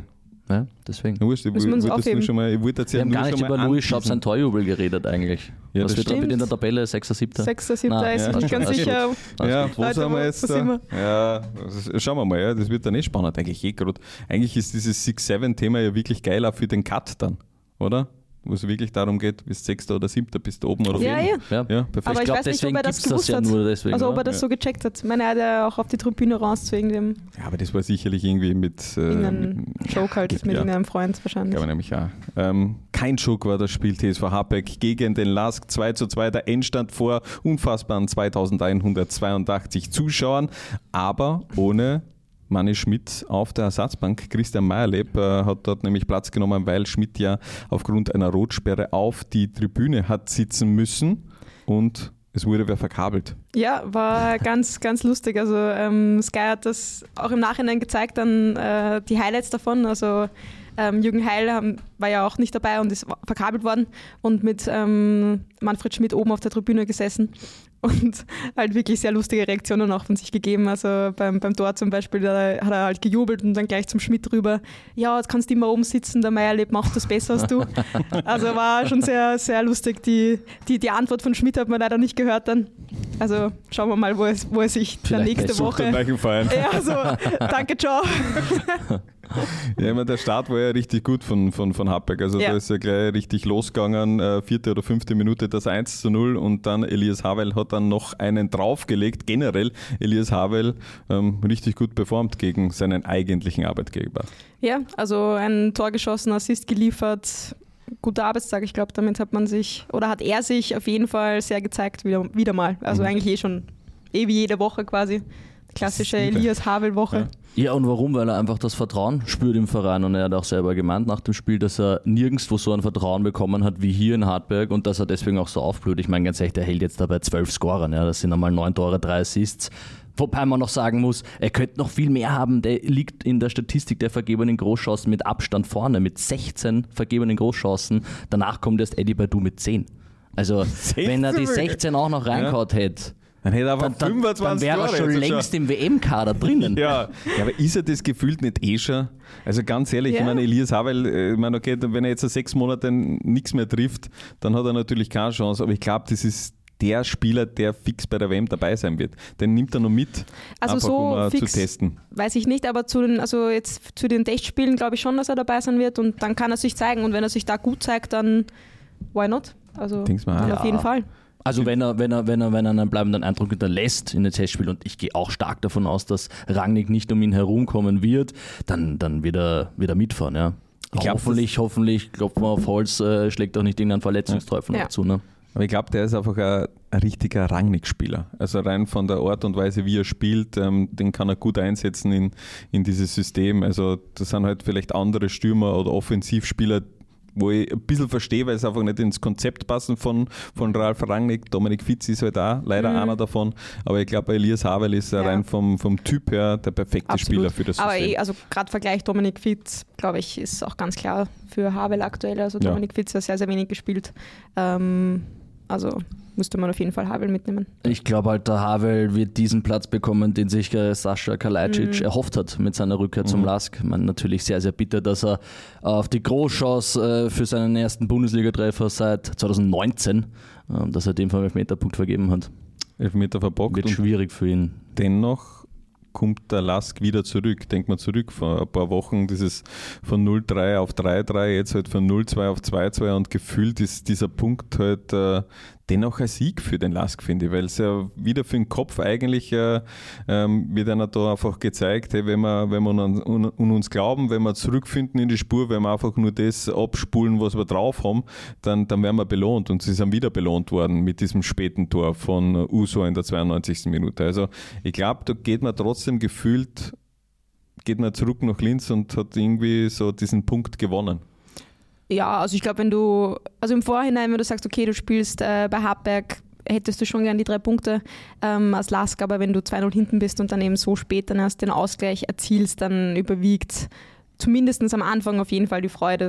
Ja, deswegen. Wurscht, ich Müssen wir uns aufheben. Wir haben gar nicht über Louis Schaub sein Torjubel geredet eigentlich. Ja, was das wird damit in der Tabelle? 6., 7.? 6., 7. Nein, ist ja, nicht ganz alles sicher. Ja, wo Leute, sind wir jetzt wo sind da? Ja, schauen wir mal, ja, das wird dann eh spannend eigentlich gerade. Eigentlich ist dieses 6-7-Thema ja wirklich geil auch für den Cut dann, oder? Wo es wirklich darum geht, bist 6. oder 7. bist du oben oder Ja, oben. ja. Ja, perfekt. Aber ich glaub, weiß nicht, ob deswegen er das gibt's das gewusst ja hat. nur deswegen, Also ob er oder? das so gecheckt hat. Ich meine, er hat ja auch auf die Tribüne raus zu irgendeinem Ja, aber das war sicherlich irgendwie mit Joke halt, mit irgendeinem Freund wahrscheinlich. Glaube ich nämlich auch. Kein Joke war das Spiel TSV Hartberg gegen den LASK 2:2. Der Endstand vor unfassbaren 2182 Zuschauern, aber ohne Manni Schmidt auf der Ersatzbank. Christian Meyerleb hat dort nämlich Platz genommen, weil Schmidt ja aufgrund einer Rotsperre auf die Tribüne hat sitzen müssen und es wurde wer verkabelt. Ja, war ganz, ganz lustig. Also Sky hat das auch im Nachhinein gezeigt, dann die Highlights davon. Also Jürgen Heil war ja auch nicht dabei und ist verkabelt worden und mit Manfred Schmidt oben auf der Tribüne gesessen und halt wirklich sehr lustige Reaktionen auch von sich gegeben. Also beim Tor zum Beispiel, da hat er halt gejubelt und dann gleich zum Schmidt rüber. Ja, jetzt kannst du immer oben sitzen, der Meyerleb macht das besser als du. Also war schon sehr, sehr lustig. Die Antwort von Schmidt hat man leider nicht gehört dann. Also schauen wir mal, wo er sich dann nächste Woche... Ja, so, danke, ciao. Ja, ich meine, der Start war ja richtig gut von Hartberg. Also da ist ja gleich richtig losgegangen. 4. oder 5. Minute das 1:0 und dann Elias Havel hat dann noch einen draufgelegt. Generell Elias Havel richtig gut performt gegen seinen eigentlichen Arbeitgeber. Ja, also ein Tor geschossen, Assist geliefert. Guter Arbeitstag, ich glaube, damit hat er sich auf jeden Fall sehr gezeigt, wieder mal. Also eigentlich schon wie jede Woche quasi. Klassische Elias Havel-Woche. Ja, und warum? Weil er einfach das Vertrauen spürt im Verein und er hat auch selber gemeint nach dem Spiel, dass er nirgendwo so ein Vertrauen bekommen hat wie hier in Hartberg und dass er deswegen auch so aufblüht. Ich meine, ganz ehrlich, der hält jetzt dabei 12 Scorern, ja, das sind einmal 9 Tore, 3 Assists. Wobei man noch sagen muss, er könnte noch viel mehr haben. Der liegt in der Statistik der vergebenen Großchancen mit Abstand vorne, mit 16 vergebenen Großchancen. Danach kommt erst Eddie Badu mit 10. Also, wenn er die 16 auch noch reingehauen hätte, dann hätte er aber 25 dann wäre er schon längst im WM-Kader drinnen. Ja, aber ist er das gefühlt nicht schon? Also ganz ehrlich, ich meine, Elias Havel, ich meine, okay, wenn er jetzt 6 Monate nichts mehr trifft, dann hat er natürlich keine Chance. Aber ich glaube, das ist der Spieler, der fix bei der WM dabei sein wird. Den nimmt er noch mit, also einfach so um fix, zu testen. Weiß ich nicht, aber zu den Testspielen glaube ich schon, dass er dabei sein wird und dann kann er sich zeigen. Und wenn er sich da gut zeigt, dann why not? Also auf jeden Fall. Also wenn er einen bleibenden Eindruck hinterlässt in den Testspiel und ich gehe auch stark davon aus, dass Rangnick nicht um ihn herumkommen wird, dann wird er mitfahren. Ja. Hoffentlich, klopfen wir auf Holz, schlägt auch nicht irgendein Verletzungsteufel noch zu. Ne? Aber ich glaube, der ist einfach ein richtiger Rangnick-Spieler. Also rein von der Art und Weise, wie er spielt, den kann er gut einsetzen in dieses System. Also das sind halt vielleicht andere Stürmer oder Offensivspieler, wo ich ein bisschen verstehe, weil es einfach nicht ins Konzept passen von Ralf Rangnick. Dominik Fitz ist halt auch leider einer davon. Aber ich glaube, Elias Havel ist rein vom Typ her der perfekte Spieler für das System. Aber gerade Vergleich Dominik Fitz, glaube ich, ist auch ganz klar für Havel aktuell. Also Dominik Fitz hat sehr, sehr wenig gespielt. Also müsste man auf jeden Fall Havel mitnehmen. Ich glaube halt, der Havel wird diesen Platz bekommen, den sich Sascha Kalajdzic erhofft hat mit seiner Rückkehr zum LASK. Man natürlich sehr, sehr bitter, dass er auf die Großchance für seinen ersten Bundesliga-Treffer seit 2019, dass er dem vom Elfmeterpunkt vergeben hat. Elfmeter verbockt. Wird schwierig für ihn. Dennoch kommt der LASK wieder zurück. Denkt mal zurück, vor ein paar Wochen dieses von 0-3 auf 3-3, jetzt halt von 0-2 auf 2-2 und gefühlt ist dieser Punkt halt dennoch ein Sieg für den LASK, finde ich, weil es ja wieder für den Kopf eigentlich wird einer da einfach gezeigt, hey, wenn wir an uns glauben, wenn wir zurückfinden in die Spur, wenn wir einfach nur das abspulen, was wir drauf haben, dann werden wir belohnt und sie sind wieder belohnt worden mit diesem späten Tor von Uso in der 92. Minute. Also ich glaube, da geht man trotzdem gefühlt, zurück nach Linz und hat irgendwie so diesen Punkt gewonnen. Ja, also ich glaube, im Vorhinein, wenn du sagst, okay, du spielst bei Hartberg, hättest du schon gern die 3 Punkte als LASK, aber wenn du 2-0 hinten bist und dann eben so spät dann erst den Ausgleich erzielst, dann überwiegt zumindest am Anfang auf jeden Fall die Freude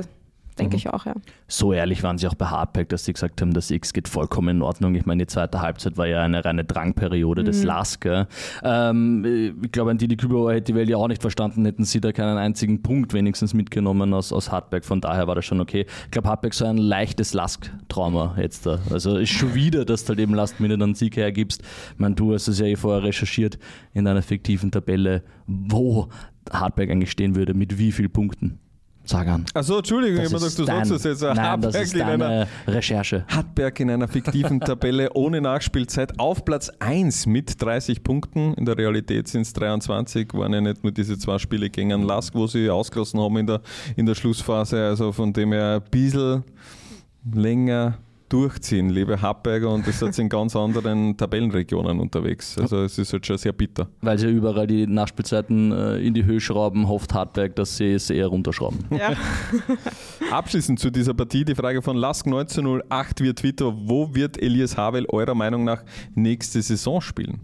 Denke ich auch, ja. So ehrlich waren sie auch bei Hardpack, dass sie gesagt haben, das X geht vollkommen in Ordnung. Ich meine, die zweite Halbzeit war ja eine reine Drangperiode des LASK. Ich glaube, an Didi Kübauer hätte die Welt ja auch nicht verstanden, hätten sie da keinen einzigen Punkt wenigstens mitgenommen aus Hardpack. Von daher war das schon okay. Ich glaube, Hardpack so ein leichtes LASK-Trauma jetzt da. Also ist schon wieder, dass du halt eben Last Minute einen Sieg hergibst. Ich meine, du hast es ja vorher recherchiert in einer fiktiven Tabelle, wo Hardpack eigentlich stehen würde, mit wie vielen Punkten. Sag an. Achso, Entschuldigung, ich habe gedacht, du sagst das jetzt. Nein, das ist deine Recherche. Hartberg in einer fiktiven Tabelle ohne Nachspielzeit auf Platz 1 mit 30 Punkten. In der Realität sind es 23, waren ja nicht nur diese 2 Spiele gegen einen LASK, wo sie ausgelassen haben in der Schlussphase. Also von dem her ein bisschen länger durchziehen, liebe Hartberger, und das ist in ganz anderen Tabellenregionen unterwegs. Also es ist halt schon sehr bitter. Weil sie überall die Nachspielzeiten in die Höhe schrauben, hofft Hartberg, dass sie es eher runterschrauben. Ja. Abschließend zu dieser Partie die Frage von Lask1908 via Twitter: Wo wird Elias Havel eurer Meinung nach nächste Saison spielen?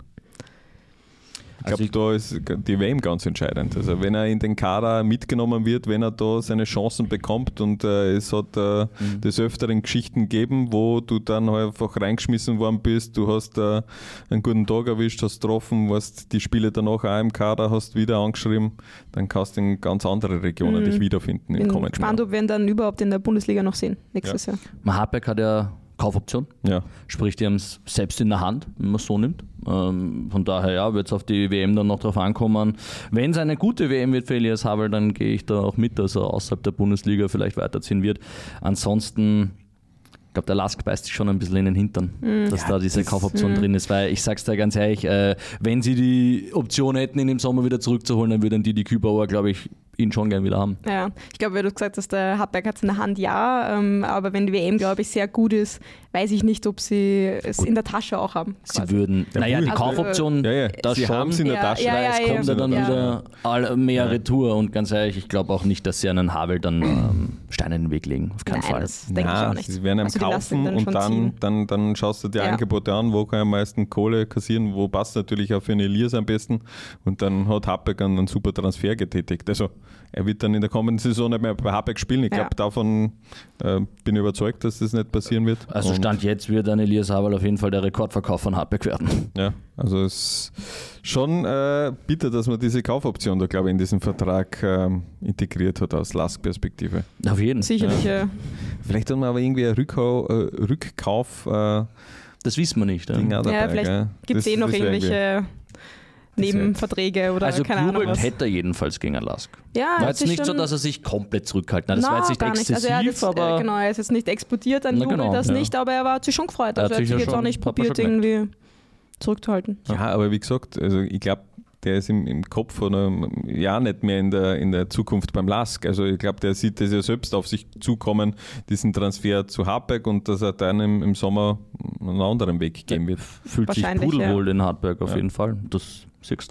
Ich glaube, da ist die WM ganz entscheidend. Also wenn er in den Kader mitgenommen wird, wenn er da seine Chancen bekommt, und es hat des Öfteren Geschichten gegeben, wo du dann einfach reingeschmissen worden bist, du hast einen guten Tag erwischt, hast getroffen, warst die Spiele danach auch im Kader, hast wieder angeschrieben, dann kannst du in ganz andere Regionen dich wiederfinden im kommenden Jahr. Ich bin gespannt, ob wir ihn dann überhaupt in der Bundesliga noch sehen nächstes Jahr. Hartberg hat ja Kaufoption. Ja. Sprich, die haben es selbst in der Hand, wenn man es so nimmt. Von daher wird es auf die WM dann noch drauf ankommen. Wenn es eine gute WM wird für Elias Havel, dann gehe ich da auch mit, dass er außerhalb der Bundesliga vielleicht weiterziehen wird. Ansonsten, ich glaube, der Lask beißt sich schon ein bisschen in den Hintern, dass da diese Kaufoption drin ist, weil ich sag's dir ganz ehrlich, wenn sie die Option hätten, ihn im Sommer wieder zurückzuholen, dann würden die Kübauer, glaube ich, ihn schon gern wieder haben. Ja, ich glaube, wie du gesagt hast, der Hartberg hat es in der Hand, ja, aber wenn die WM, glaube ich, sehr gut ist, weiß ich nicht, ob sie es in der Tasche auch haben. Sie würden, naja, die Kaufoption, das sie schon, haben es in der Tasche. weil es kommt ja dann wieder mehr Retour, und ganz ehrlich, ich glaube auch nicht, dass sie einen Havel dann Steine in den Weg legen, auf keinen Fall. Das denke ich auch nicht. Sie werden ihn kaufen und dann schaust du dir Angebote an, wo kann er am meisten Kohle kassieren, wo passt natürlich auch für einen Elias am besten, und dann hat Hartberg einen super Transfer getätigt. Also er wird dann in der kommenden Saison nicht mehr bei Hartberg spielen. Ich glaube, davon bin ich überzeugt, dass das nicht passieren wird. Also Stand jetzt wird ein Elias Havel auf jeden Fall der Rekordverkauf von Hartberg werden. Ja, also es ist schon bitter, dass man diese Kaufoption da, glaube ich, in diesen Vertrag integriert hat aus LASK-Perspektive. Auf jeden. Sicherlich. Ja. Vielleicht hat man aber irgendwie einen Rückkauf. Das wissen wir nicht. Vielleicht gibt es noch irgendwelche Nebenverträge oder also keine Ahnung was. Also hätte er jedenfalls gegen Lask. Ja, war jetzt nicht so, dass er sich komplett zurückgehalten hat. Das war jetzt nicht exzessiv, also er jetzt, aber... Genau, er ist jetzt nicht explodiert an Jubel, nicht, aber er hat sich schon gefreut. Also er hat sich jetzt auch nicht probiert, irgendwie zurückzuhalten. Ja, aber wie gesagt, also ich glaube, der ist im Kopf oder ja nicht mehr in der Zukunft beim LASK. Also ich glaube, der sieht das ja selbst auf sich zukommen, diesen Transfer zu Hartberg, und dass er dann im Sommer einen anderen Weg gehen wird. Fühlt sich pudelwohl in Hartberg auf jeden Fall. Das siehst du.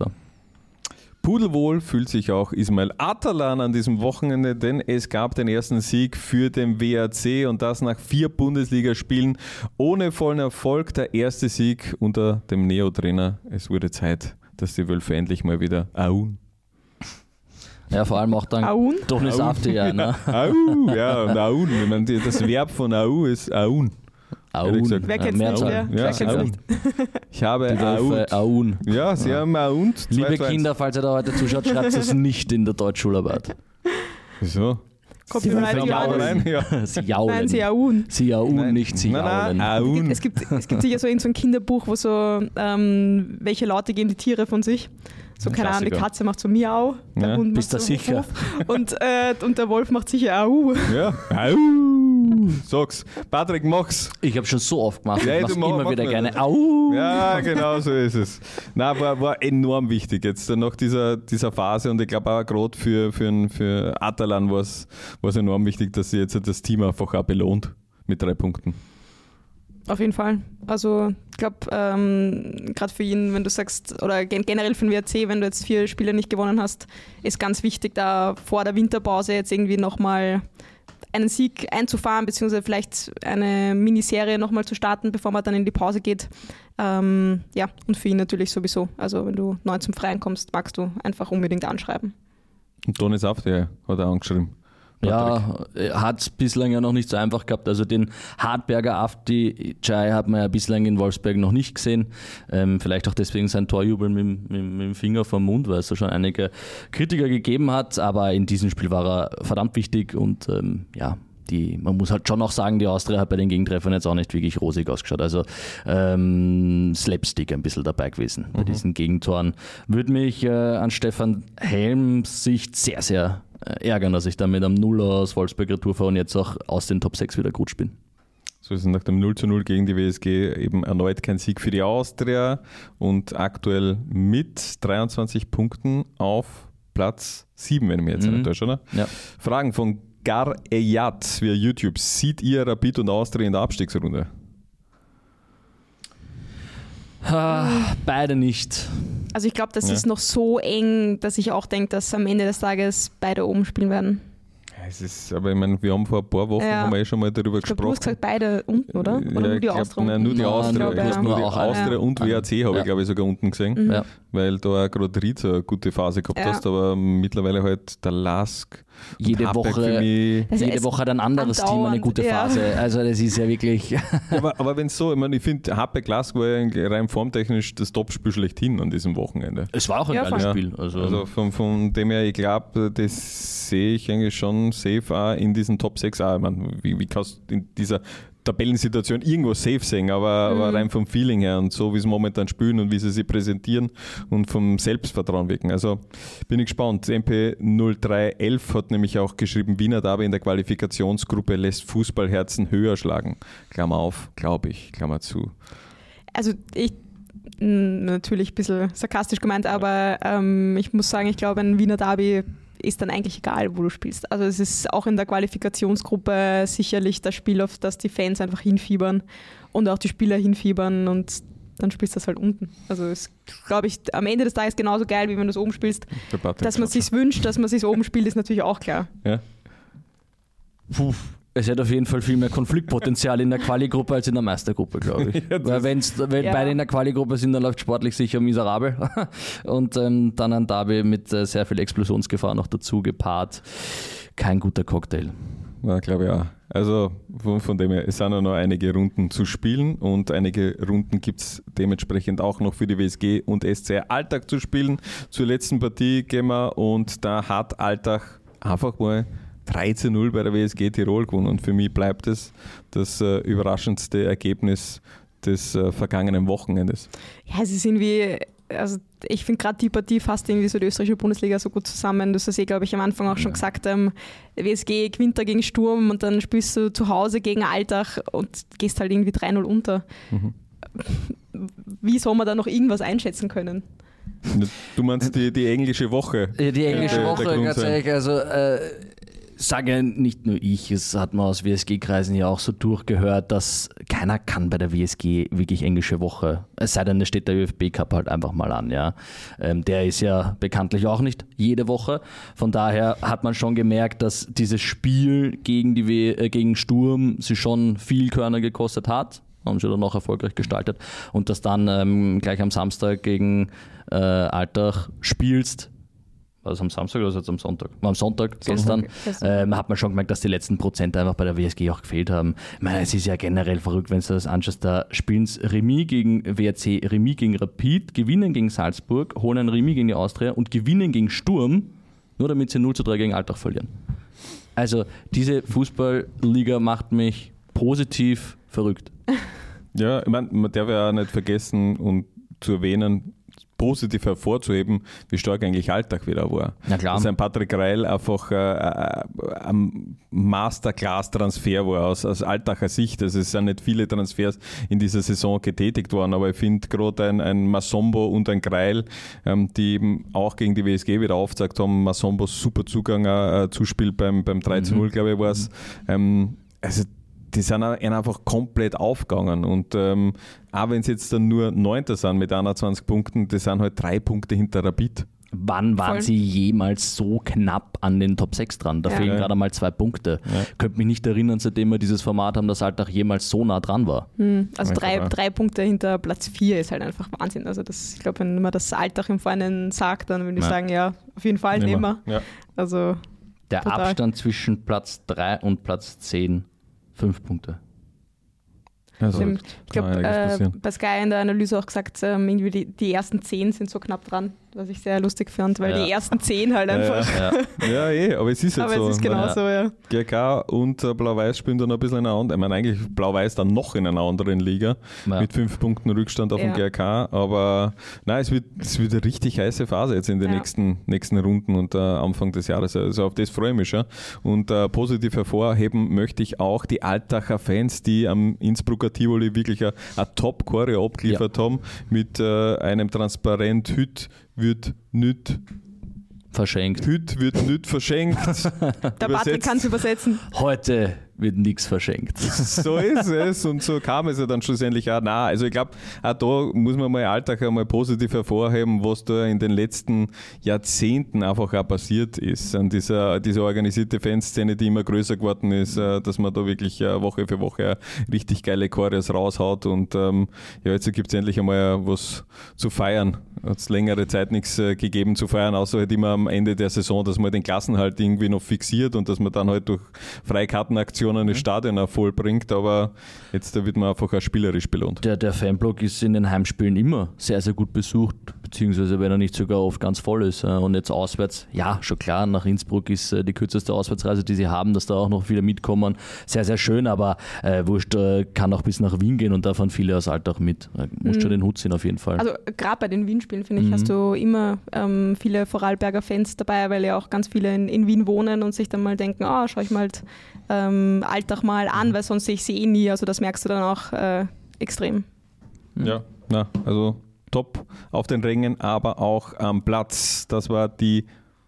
Pudelwohl fühlt sich auch Ismail Atalan an diesem Wochenende, denn es gab den ersten Sieg für den WAC, und das nach 4 Bundesligaspielen ohne vollen Erfolg. Der erste Sieg unter dem Neo-Trainer. Es wurde Zeit, dass die Wölfe endlich mal wieder auen. Ja, vor allem auch dann Toni Safti, ja. Ne? Au, ja, und auen. Ich meine, das Verb von au ist auen. Auen. Wer kennt es nicht? Ja, nicht? Ich habe die Wölfe auen. Ja, sie haben aunt. Liebe Kinder, falls ihr da heute zuschaut, schreibt es nicht in der Deutschschularbeit. Wieso? Sie jaulen. Sie jaulen. Nein, sie auen. Sie jauen, nicht sie jaulen. Es gibt sicher so ein Kinderbuch, wo so welche Laute geben die Tiere von sich. So, keine Ahnung, die Katze macht so Miau, der Hund macht so sicher? und der Wolf macht sicher Au. Ja, Au. Sag's. Patrick, mach's. Ich habe schon so oft gemacht. Ja, ich immer wieder gerne Au. Ja, genau so ist es. Nein, war enorm wichtig jetzt nach dieser Phase, und ich glaube auch gerade für Atalan war es enorm wichtig, dass sie jetzt das Team einfach auch belohnt mit 3 Punkten. Auf jeden Fall. Also ich glaube, gerade für ihn, wenn du sagst, oder generell für den WRC, wenn du jetzt 4 Spiele nicht gewonnen hast, ist ganz wichtig, da vor der Winterpause jetzt irgendwie nochmal einen Sieg einzufahren, beziehungsweise vielleicht eine Miniserie nochmal zu starten, bevor man dann in die Pause geht. Und für ihn natürlich sowieso. Also wenn du neu zum Freien kommst, magst du einfach unbedingt anschreiben. Und Toni Safti hat er angeschrieben. Ja, hat es bislang ja noch nicht so einfach gehabt. Also den Hartberger Avdi-Chai hat man ja bislang in Wolfsberg noch nicht gesehen. Vielleicht auch deswegen sein Torjubel mit dem Finger vom Mund, weil es da schon einige Kritiker gegeben hat. Aber in diesem Spiel war er verdammt wichtig und man muss halt schon auch sagen, die Austria hat bei den Gegentreffern jetzt auch nicht wirklich rosig ausgeschaut. Also Slapstick ein bisschen dabei gewesen bei diesen Gegentoren. Würde mich an Stefan Helms Sicht sehr, sehr ärgern, dass ich da mit einem Nuller aus Wolfsberg Retour fahre und jetzt auch aus den Top 6 wieder gut bin. So ist es nach dem 0:0 gegen die WSG eben erneut kein Sieg für die Austria und aktuell mit 23 Punkten auf Platz 7, wenn ich mich jetzt nicht täusche, oder? Ja. Fragen von Gar Eyad via YouTube. Seht ihr Rapid und Austria in der Abstiegsrunde? Beide nicht. Also ich glaube, das ist noch so eng, dass ich auch denke, dass am Ende des Tages beide oben spielen werden. Es ist, aber ich meine, wir haben vor ein paar Wochen haben wir schon mal darüber gesprochen. Du hast gesagt, beide unten, oder? Oder nur die Austria? Nein, nur die Austria. Nur die auch Austria und WAC habe ich, glaube ich, sogar unten gesehen, weil da auch gerade Ried eine gute Phase gehabt hast, aber mittlerweile halt der Lask. Jede Woche hat ein anderes Team eine gute Phase. Also das ist ja wirklich... aber wenn es so, ich meine, ich finde, Hartberg Lask war ja rein formtechnisch das Topspiel schlechthin an diesem Wochenende. Es war auch ein geiles Spiel. Also von dem her, ich glaube, das sehe ich eigentlich schon safe auch in diesen Top 6 auch. Ich meine, wie kannst du in dieser Tabellensituation irgendwo safe sehen, aber rein vom Feeling her und so, wie sie momentan spielen und wie sie sich präsentieren und vom Selbstvertrauen wirken. Also bin ich gespannt. MP0311 hat nämlich auch geschrieben, Wiener Derby in der Qualifikationsgruppe lässt Fußballherzen höher schlagen. Klammer auf, glaube ich, Klammer zu. Also ich natürlich ein bisschen sarkastisch gemeint, aber ich muss sagen, ich glaube, ein Wiener Derby ist dann eigentlich egal, wo du spielst. Also es ist auch in der Qualifikationsgruppe sicherlich das Spiel, auf das die Fans einfach hinfiebern und auch die Spieler hinfiebern und dann spielst du das halt unten. Also es glaube ich, am Ende des Tages genauso geil, wie wenn du es oben spielst. Dass man es sich wünscht, dass man es oben spielt, ist natürlich auch klar. Ja. Es hat auf jeden Fall viel mehr Konfliktpotenzial in der Quali-Gruppe als in der Meistergruppe, glaube ich. Weil wenn beide in der Quali-Gruppe sind, dann läuft sportlich sicher miserabel. Und dann ein Derby mit sehr viel Explosionsgefahr noch dazu gepaart. Kein guter Cocktail. Ja, glaube ich auch. Also von dem her, es sind ja noch einige Runden zu spielen und einige Runden gibt es dementsprechend auch noch für die WSG und SC Altach zu spielen. Zur letzten Partie gehen wir und da hat Altach einfach mal 13:0 bei der WSG Tirol gewonnen und für mich bleibt es das überraschendste Ergebnis des vergangenen Wochenendes. Ja, es ist irgendwie, also ich finde gerade die Partie fasst irgendwie so die österreichische Bundesliga so gut zusammen. Du hast das glaube ich, am Anfang auch schon gesagt, WSG gewinnt da gegen Sturm und dann spielst du zu Hause gegen Altach und gehst halt irgendwie 3:0 unter. Wie soll man da noch irgendwas einschätzen können? Du meinst die englische Woche? Die englische Woche, ganz ehrlich, also sage nicht nur ich, es hat man aus WSG-Kreisen ja auch so durchgehört, dass keiner kann bei der WSG wirklich englische Woche, es sei denn, es steht der ÖFB-Cup halt einfach mal an. Ja. Der ist ja bekanntlich auch nicht jede Woche, von daher hat man schon gemerkt, dass dieses Spiel gegen Sturm sie schon viel Körner gekostet hat, haben sie dann noch erfolgreich gestaltet und dass dann gleich am Samstag gegen Altach spielst. Also am Samstag oder am Sonntag? Am Sonntag gestern hat man schon gemerkt, dass die letzten Prozent einfach bei der WSG auch gefehlt haben. Ich meine, es ist ja generell verrückt, wenn du das anschaust, da spielen sie Remis gegen WRC, Remis gegen Rapid, gewinnen gegen Salzburg, holen ein Remis gegen die Austria und gewinnen gegen Sturm, nur damit sie 0:3 gegen Altach verlieren. Also diese Fußballliga macht mich positiv verrückt. Ja, ich meine, man darf ja auch nicht vergessen und zu erwähnen, positiv hervorzuheben, wie stark eigentlich Altach wieder war. Na klar. Dass ein Patrick Reil einfach ein Masterclass-Transfer war aus Altacher Sicht. Also es sind nicht viele Transfers in dieser Saison getätigt worden, aber ich finde gerade ein Masombo und ein Greil, die eben auch gegen die WSG wieder aufgezeigt haben, Masombo super Zugang, Zuspiel beim 13:0, glaube ich, war es. Also die sind einfach komplett aufgegangen und auch wenn sie jetzt dann nur 9. sind mit 21 Punkten, das sind halt 3 Punkte hinter Rapid. Wann waren sie jemals so knapp an den Top 6 dran? Da fehlen gerade mal 2 Punkte. Ja. Könnte mich nicht erinnern, seitdem wir dieses Format haben, dass Altach jemals so nah dran war. Also 3 Punkte hinter Platz 4 ist halt einfach Wahnsinn. Also ich glaube, wenn man das Altach im Vorhinein sagt, dann würde ich sagen, ja, auf jeden Fall nehmen wir. Ja. Also Der Total. Abstand zwischen Platz 3 und Platz 10, 5 Punkte. Also, Stimmt. Ich kann einiges glaube, passieren. bei Sky in der Analyse auch gesagt, irgendwie die ersten 10 sind so knapp dran, was ich sehr lustig fand, weil Ja. die ersten 10 halt einfach. Ja. Aber es ist halt Aber so. es ist genau so, ja. GRK und Blau-Weiß spielen dann ein bisschen in einer anderen, ich meine eigentlich Blau-Weiß dann noch in einer anderen Liga Ja. mit 5 Punkten Rückstand auf Ja. den GRK, aber nein, es wird eine richtig heiße Phase jetzt in den Ja. nächsten Runden und Anfang des Jahres, also auf das freue ich mich schon. Und positiv hervorheben möchte ich auch die Altacher Fans, die am Innsbrucker Tivoli wirklich eine Top-Choreo abgeliefert haben mit einem Transparent Hüt wird nicht Verschenkt. verschenkt. Der Patrick kann es übersetzen. Heute wird nichts verschenkt. So ist es und so kam es ja dann schlussendlich auch nah. Also ich glaube, auch da muss man mal Alltag einmal positiv hervorheben, was da in den letzten Jahrzehnten einfach auch passiert ist. An dieser organisierte Fanszene, die immer größer geworden ist, dass man da wirklich Woche für Woche richtig geile Choreos raushaut und ja, jetzt gibt es endlich einmal was zu feiern. Hat es längere Zeit nichts gegeben zu feiern, außer halt immer am Ende der Saison, dass man den Klassenhalt irgendwie noch fixiert und dass man dann halt durch Freikartenaktionen das Stadion auch vollbringt, aber jetzt da wird man einfach auch spielerisch belohnt. Der Fanblock ist in den Heimspielen immer sehr, sehr gut besucht, beziehungsweise wenn er nicht sogar oft ganz voll ist. Und jetzt auswärts, ja, schon klar, nach Innsbruck ist die kürzeste Auswärtsreise, die sie haben, dass da auch noch wieder mitkommen. Sehr, sehr schön, aber wurscht, kann auch bis nach Wien gehen und da fahren viele aus Alltag mit. Musst schon den Hut ziehen auf jeden Fall. Also gerade bei den Wien-Spielen, finde ich, hast du immer viele Vorarlberger Fans dabei, weil ja auch ganz viele in Wien wohnen und sich dann mal denken, schau ich mal Alltag mal an, weil sonst sehe ich sie eh nie. Also das merkst du dann auch extrem. Ja, also top auf den Rängen, aber auch am Platz. Das war die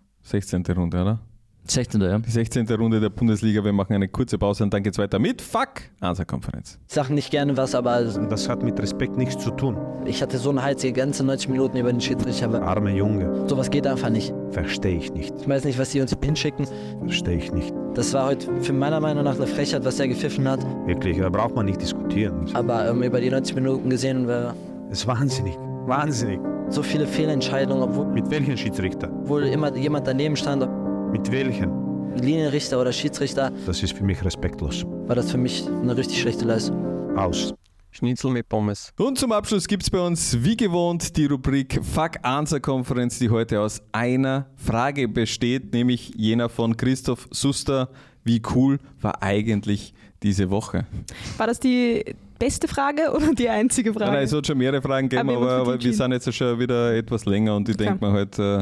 16. Runde, oder? 16. Ja. Die 16. Runde der Bundesliga. Wir machen eine kurze Pause und dann geht's weiter mit Ansa-Konferenz. Ich sage nicht gerne was, aber Das hat mit Respekt nichts zu tun. ich hatte so einen Hals die ganzen 90 Minuten über den Schiedsrichter. Aber Arme Junge, sowas geht einfach nicht. verstehe ich nicht. Ich weiß nicht, was die uns hinschicken. Verstehe ich nicht. Das war heute für meiner Meinung nach eine Frechheit, was er gepfiffen hat. Wirklich, da braucht man nicht diskutieren. Aber über die 90 Minuten gesehen, war Das ist wahnsinnig. Wahnsinnig. so viele Fehlentscheidungen, Mit welchen Schiedsrichter? obwohl immer jemand daneben stand. Mit welchen? Linienrichter oder Schiedsrichter, Das ist für mich respektlos. war das für mich eine richtig schlechte Leistung. Aus. Schnitzel mit Pommes. Und zum Abschluss gibt es bei uns wie gewohnt die Rubrik Fuck-Answer-Konferenz, die heute aus einer Frage besteht, nämlich jener von Christoph Suster. Wie cool war eigentlich diese Woche? War das die beste Frage oder die einzige Frage? Nein, es hat schon mehrere Fragen gegeben, Aber wir haben uns für aber die wir sind jetzt schon wieder etwas länger und ich Klar. denke mir halt,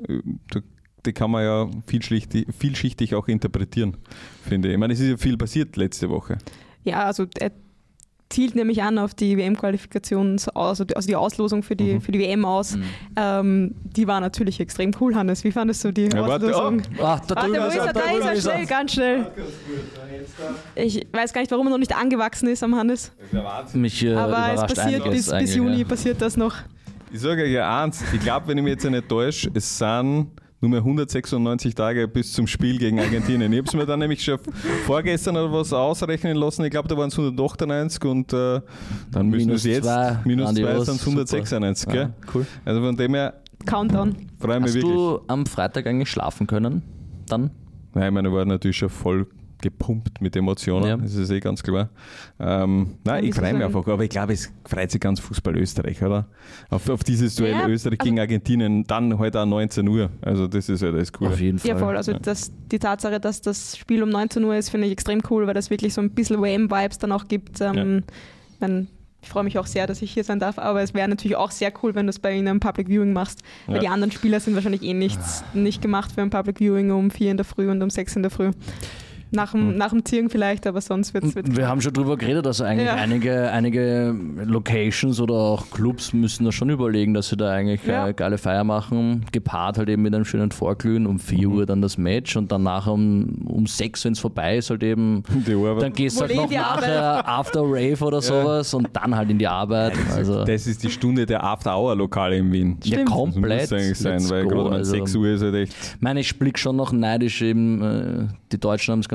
die kann man ja vielschichtig auch interpretieren, finde ich. Ich meine, es ist ja viel passiert letzte Woche. Ja, also er zielt nämlich an auf die WM-Qualifikation, also die Auslosung für die WM aus. Die war natürlich extrem cool, Hannes. Wie fandest du die Ja, warte, Auslosung? Da drüben Wo ist er? Da ist er, schnell, ganz schnell. Ich weiß gar nicht, warum er noch nicht angewachsen ist am Hannes. Mich Aber es überrascht passiert einiges bis eigentlich, Juni ja. passiert das noch. Ich sage euch ja eins, ich glaube, wenn ich mich jetzt nicht täusche, es sind nur mehr 196 Tage bis zum Spiel gegen Argentinien. Ich habe es mir dann nämlich schon vorgestern oder was ausrechnen lassen. Ich glaube, da waren es 198 und dann müssen es jetzt minus 2 sind es 196. Gell? Ja, cool. Also von dem her Countdown. freue ich mich Hast wirklich. du am Freitag eigentlich schlafen können? Dann? Nein, ich meine, ich war natürlich schon voll gepumpt mit Emotionen, Ja. das ist eh ganz klar. Nein, ich freue mich einfach, aber ich glaube, es freut sich ganz Fußball Österreich, oder? Auf dieses Duell Ja, Österreich gegen Argentinien, dann heute auch 19 Uhr. Also das ist ja das Coole. Auf jeden Fall. Ja, voll. Also die Tatsache, dass das Spiel um 19 Uhr ist, finde ich extrem cool, weil das wirklich so ein bisschen WM-Vibes dann auch gibt. Ich freue mich auch sehr, dass ich hier sein darf, aber es wäre natürlich auch sehr cool, wenn du es bei einem Public Viewing machst, weil die anderen Spieler sind wahrscheinlich nicht gemacht für ein Public Viewing um 4 in der Früh und um 6 in der Früh. Nach dem Ziehen vielleicht, aber sonst wird es... Wir haben schon drüber geredet, also eigentlich Ja. einige Locations oder auch Clubs müssen da schon überlegen, dass sie da eigentlich geile Feier machen, gepaart halt eben mit einem schönen Vorglühen, um 4 Uhr dann das Match und dann nachher um 6, wenn es vorbei ist, halt eben, Die Arbeit. dann gehst du halt Wohl eh noch die nachher After Rave oder sowas und dann halt in die Arbeit. Also Das ist die Stunde der After-Hour-Lokale in Wien. ja, Stimmt. komplett. Das muss eigentlich sein, Let's weil go. gerade um Also, 6 Uhr ist halt echt... Ich meine, ich blick schon noch neidisch eben, die Deutschen haben es ganz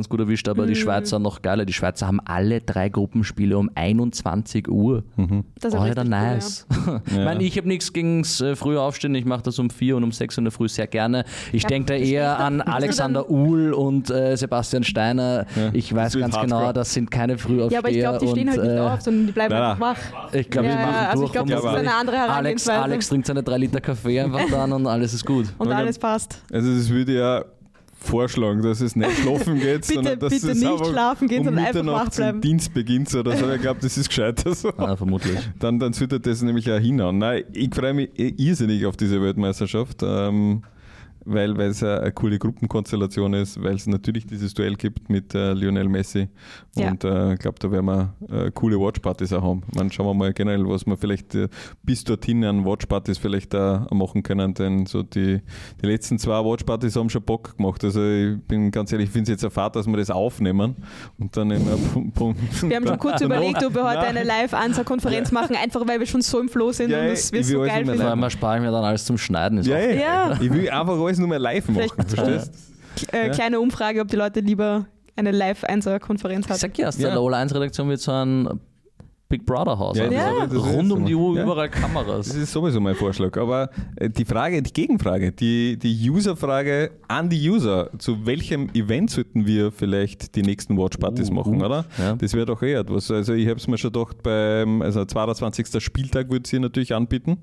ganz gut erwischt, aber die Schweizer noch geiler. Die Schweizer haben alle 3 Gruppenspiele um 21 Uhr. Das ist Alter, richtig nice. Ich meine, ich habe nichts gegen das frühe Aufstehen. Ich mache das um 4 und um 6 in der Früh sehr gerne. Ich denke da eher an Alexander Uhl und Sebastian Steiner. Ja, ich weiß das wird ganz hardcore. genau, das sind keine Frühaufsteher. Ja, aber ich glaube, die stehen halt nicht auf, sondern die bleiben einfach wach. Ich glaube, die machen also durch. ich glaube, das ist eine andere Alex Herangehensweise. trinkt seine 3 Liter Kaffee einfach dann und alles ist gut. Und alles passt. Also das würde ja vorschlagen, dass es nicht schlafen geht, sondern dass bitte es nicht einfach schlafen gehen, um sondern einfach Mitternacht wach bleiben. zum Dienst beginnt oder so. Ich glaube, das ist gescheiter so. Vermutlich. Dann sollte das nämlich auch hinhauen. Nein, ich freue mich irrsinnig auf diese Weltmeisterschaft, weil es eine coole Gruppenkonstellation ist, weil es natürlich dieses Duell gibt mit Lionel Messi. Ja. Und ich glaube, da werden wir coole Watchpartys auch haben. Dann schauen wir mal generell, was wir vielleicht bis dorthin an Watchpartys vielleicht machen können, denn so die letzten 2 Watchpartys haben schon Bock gemacht. Also ich bin ganz ehrlich, ich finde es jetzt eine Fahrt, dass wir das aufnehmen und dann Wir haben schon kurz überlegt, ob wir heute eine Live-Answer-Konferenz machen, einfach weil wir schon so im Flow sind Ja, und das wir ich so will geil alles nicht Vor finden. allem spare ich mir dann alles zum Schneiden. Ist auch- Ja. Ich will einfach alles nur mehr live machen, Vielleicht- verstehst? Kleine Umfrage, ob die Leute lieber eine Live-Answer-Konferenz Ich hatten. sag ja, aus der Ja. Lola 1 Redaktion wird so ein Big Brother Haus. Ja, Also das ist rund um die Uhr ja. überall Das Kameras. ist sowieso mein Vorschlag. Aber die Gegenfrage, die User-Frage an die User, zu welchem Event sollten wir vielleicht die nächsten Watchpartys machen, oder? Ja. Das wäre doch eher etwas. Also ich habe es mir schon gedacht, beim 22. Spieltag würde sie natürlich anbieten.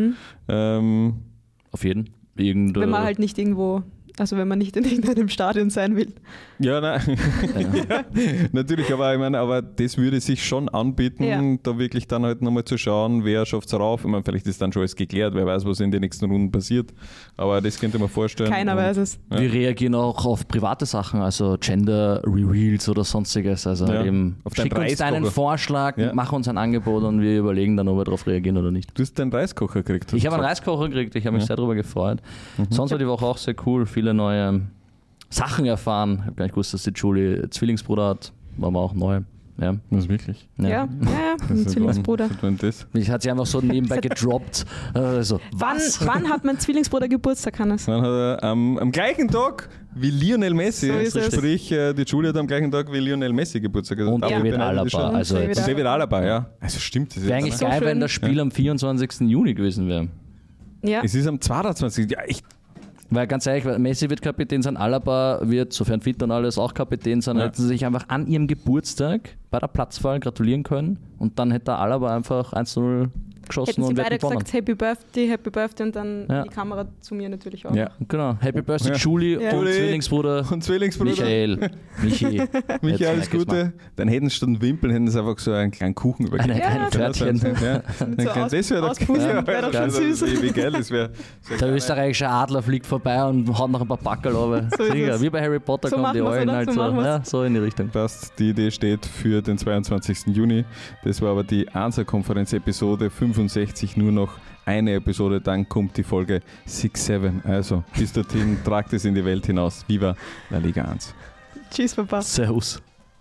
Auf jeden. Wenn man halt nicht irgendwo, also wenn man nicht in irgendeinem Stadion sein will. Ja, nein. Ja, natürlich, aber ich meine, aber das würde sich schon anbieten, Ja. da wirklich dann halt nochmal zu schauen, wer schafft es rauf. Ich meine, vielleicht ist dann schon alles geklärt, wer weiß, was in den nächsten Runden passiert. Aber das könnte man vorstellen. Keiner Und- weiß es. Wir reagieren auch auf private Sachen, also Gender-Reveals oder sonstiges. Also Ja. halt eben Auf deinen schick uns deinen Reiskocher. Vorschlag, Ja. mach uns ein Angebot und wir überlegen dann, ob wir darauf reagieren oder nicht. Du hast deinen Reiskocher gekriegt. Ich habe einen hast Reiskocher gekriegt, ich habe mich sehr darüber gefreut. Sonst war die Woche auch sehr cool, viele neue Sachen erfahren. Ich habe gar nicht gewusst, dass die Julie Zwillingsbruder hat, war mir auch neu. Ja. das wirklich? Ja, ein Zwillingsbruder. Das? Ich hatte sie einfach so nebenbei gedroppt. So, Wann hat mein Zwillingsbruder Geburtstag, Hannes? Dann hat er am gleichen Tag wie Lionel Messi, So ist es. sprich die Julia hat am gleichen Tag wie Lionel Messi Geburtstag. Also Und David David beneiden die Alaba. schon. Also David jetzt Alaba. David Alaba, ja. Also stimmt. Das wäre eigentlich ist So geil, schön. wenn das Spiel am 24. Juni gewesen wäre. Ja. es ist am 22. Ja, ich Weil ganz ehrlich, weil Messi wird Kapitän sein, Alaba wird, sofern fit und alles, auch Kapitän sein. Ja. Hätten sie sich einfach an ihrem Geburtstag bei der Platzwahl gratulieren können und dann hätte Alaba einfach 1-0 geschossen Hätten sie und wir beide hätten gewonnen. gesagt, Happy Birthday und dann Ja. die Kamera zu mir natürlich auch. Ja. Genau. Happy Birthday, Ja. Julie Ja. und Julie Zwillingsbruder und Zwillingsbruder. Michi. Michi, Jetzt alles merk ich's mal. Gute. Dann hätten sie statt einem Wimpel hätten sie einfach so einen kleinen Kuchen übergeben. Eine kleine Pferdchen. Ja. Dann so kann das wäre doch auspustend, wäre doch schon süß. Wie geil das wäre. Der österreichische Adler fliegt vorbei und haut noch ein paar Backerl runter. So ist Sicher, es. wie bei Harry Potter So kommen die machen wir's, Eulen oder? halt So so. machen wir's. Ja, so in die Richtung. Passt, die Idee steht für den 22. Juni. Das war aber die Answer-Konferenz-Episode 65, nur noch eine Episode, dann kommt die Folge 6-7. Also bis dorthin, tragt es in die Welt hinaus. Viva La Liga 1. Tschüss, Papa. Servus.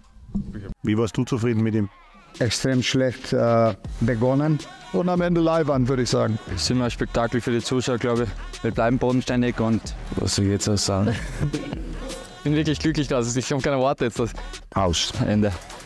Wie warst du zufrieden mit ihm? Extrem schlecht begonnen und am Ende Leihwand, würde ich sagen. Das ist immer ein Spektakel für die Zuschauer, glaube ich. Wir bleiben bodenständig und was soll ich jetzt auch sagen? Ich bin wirklich glücklich, dass ich habe keine Worte jetzt. Aus. Ende.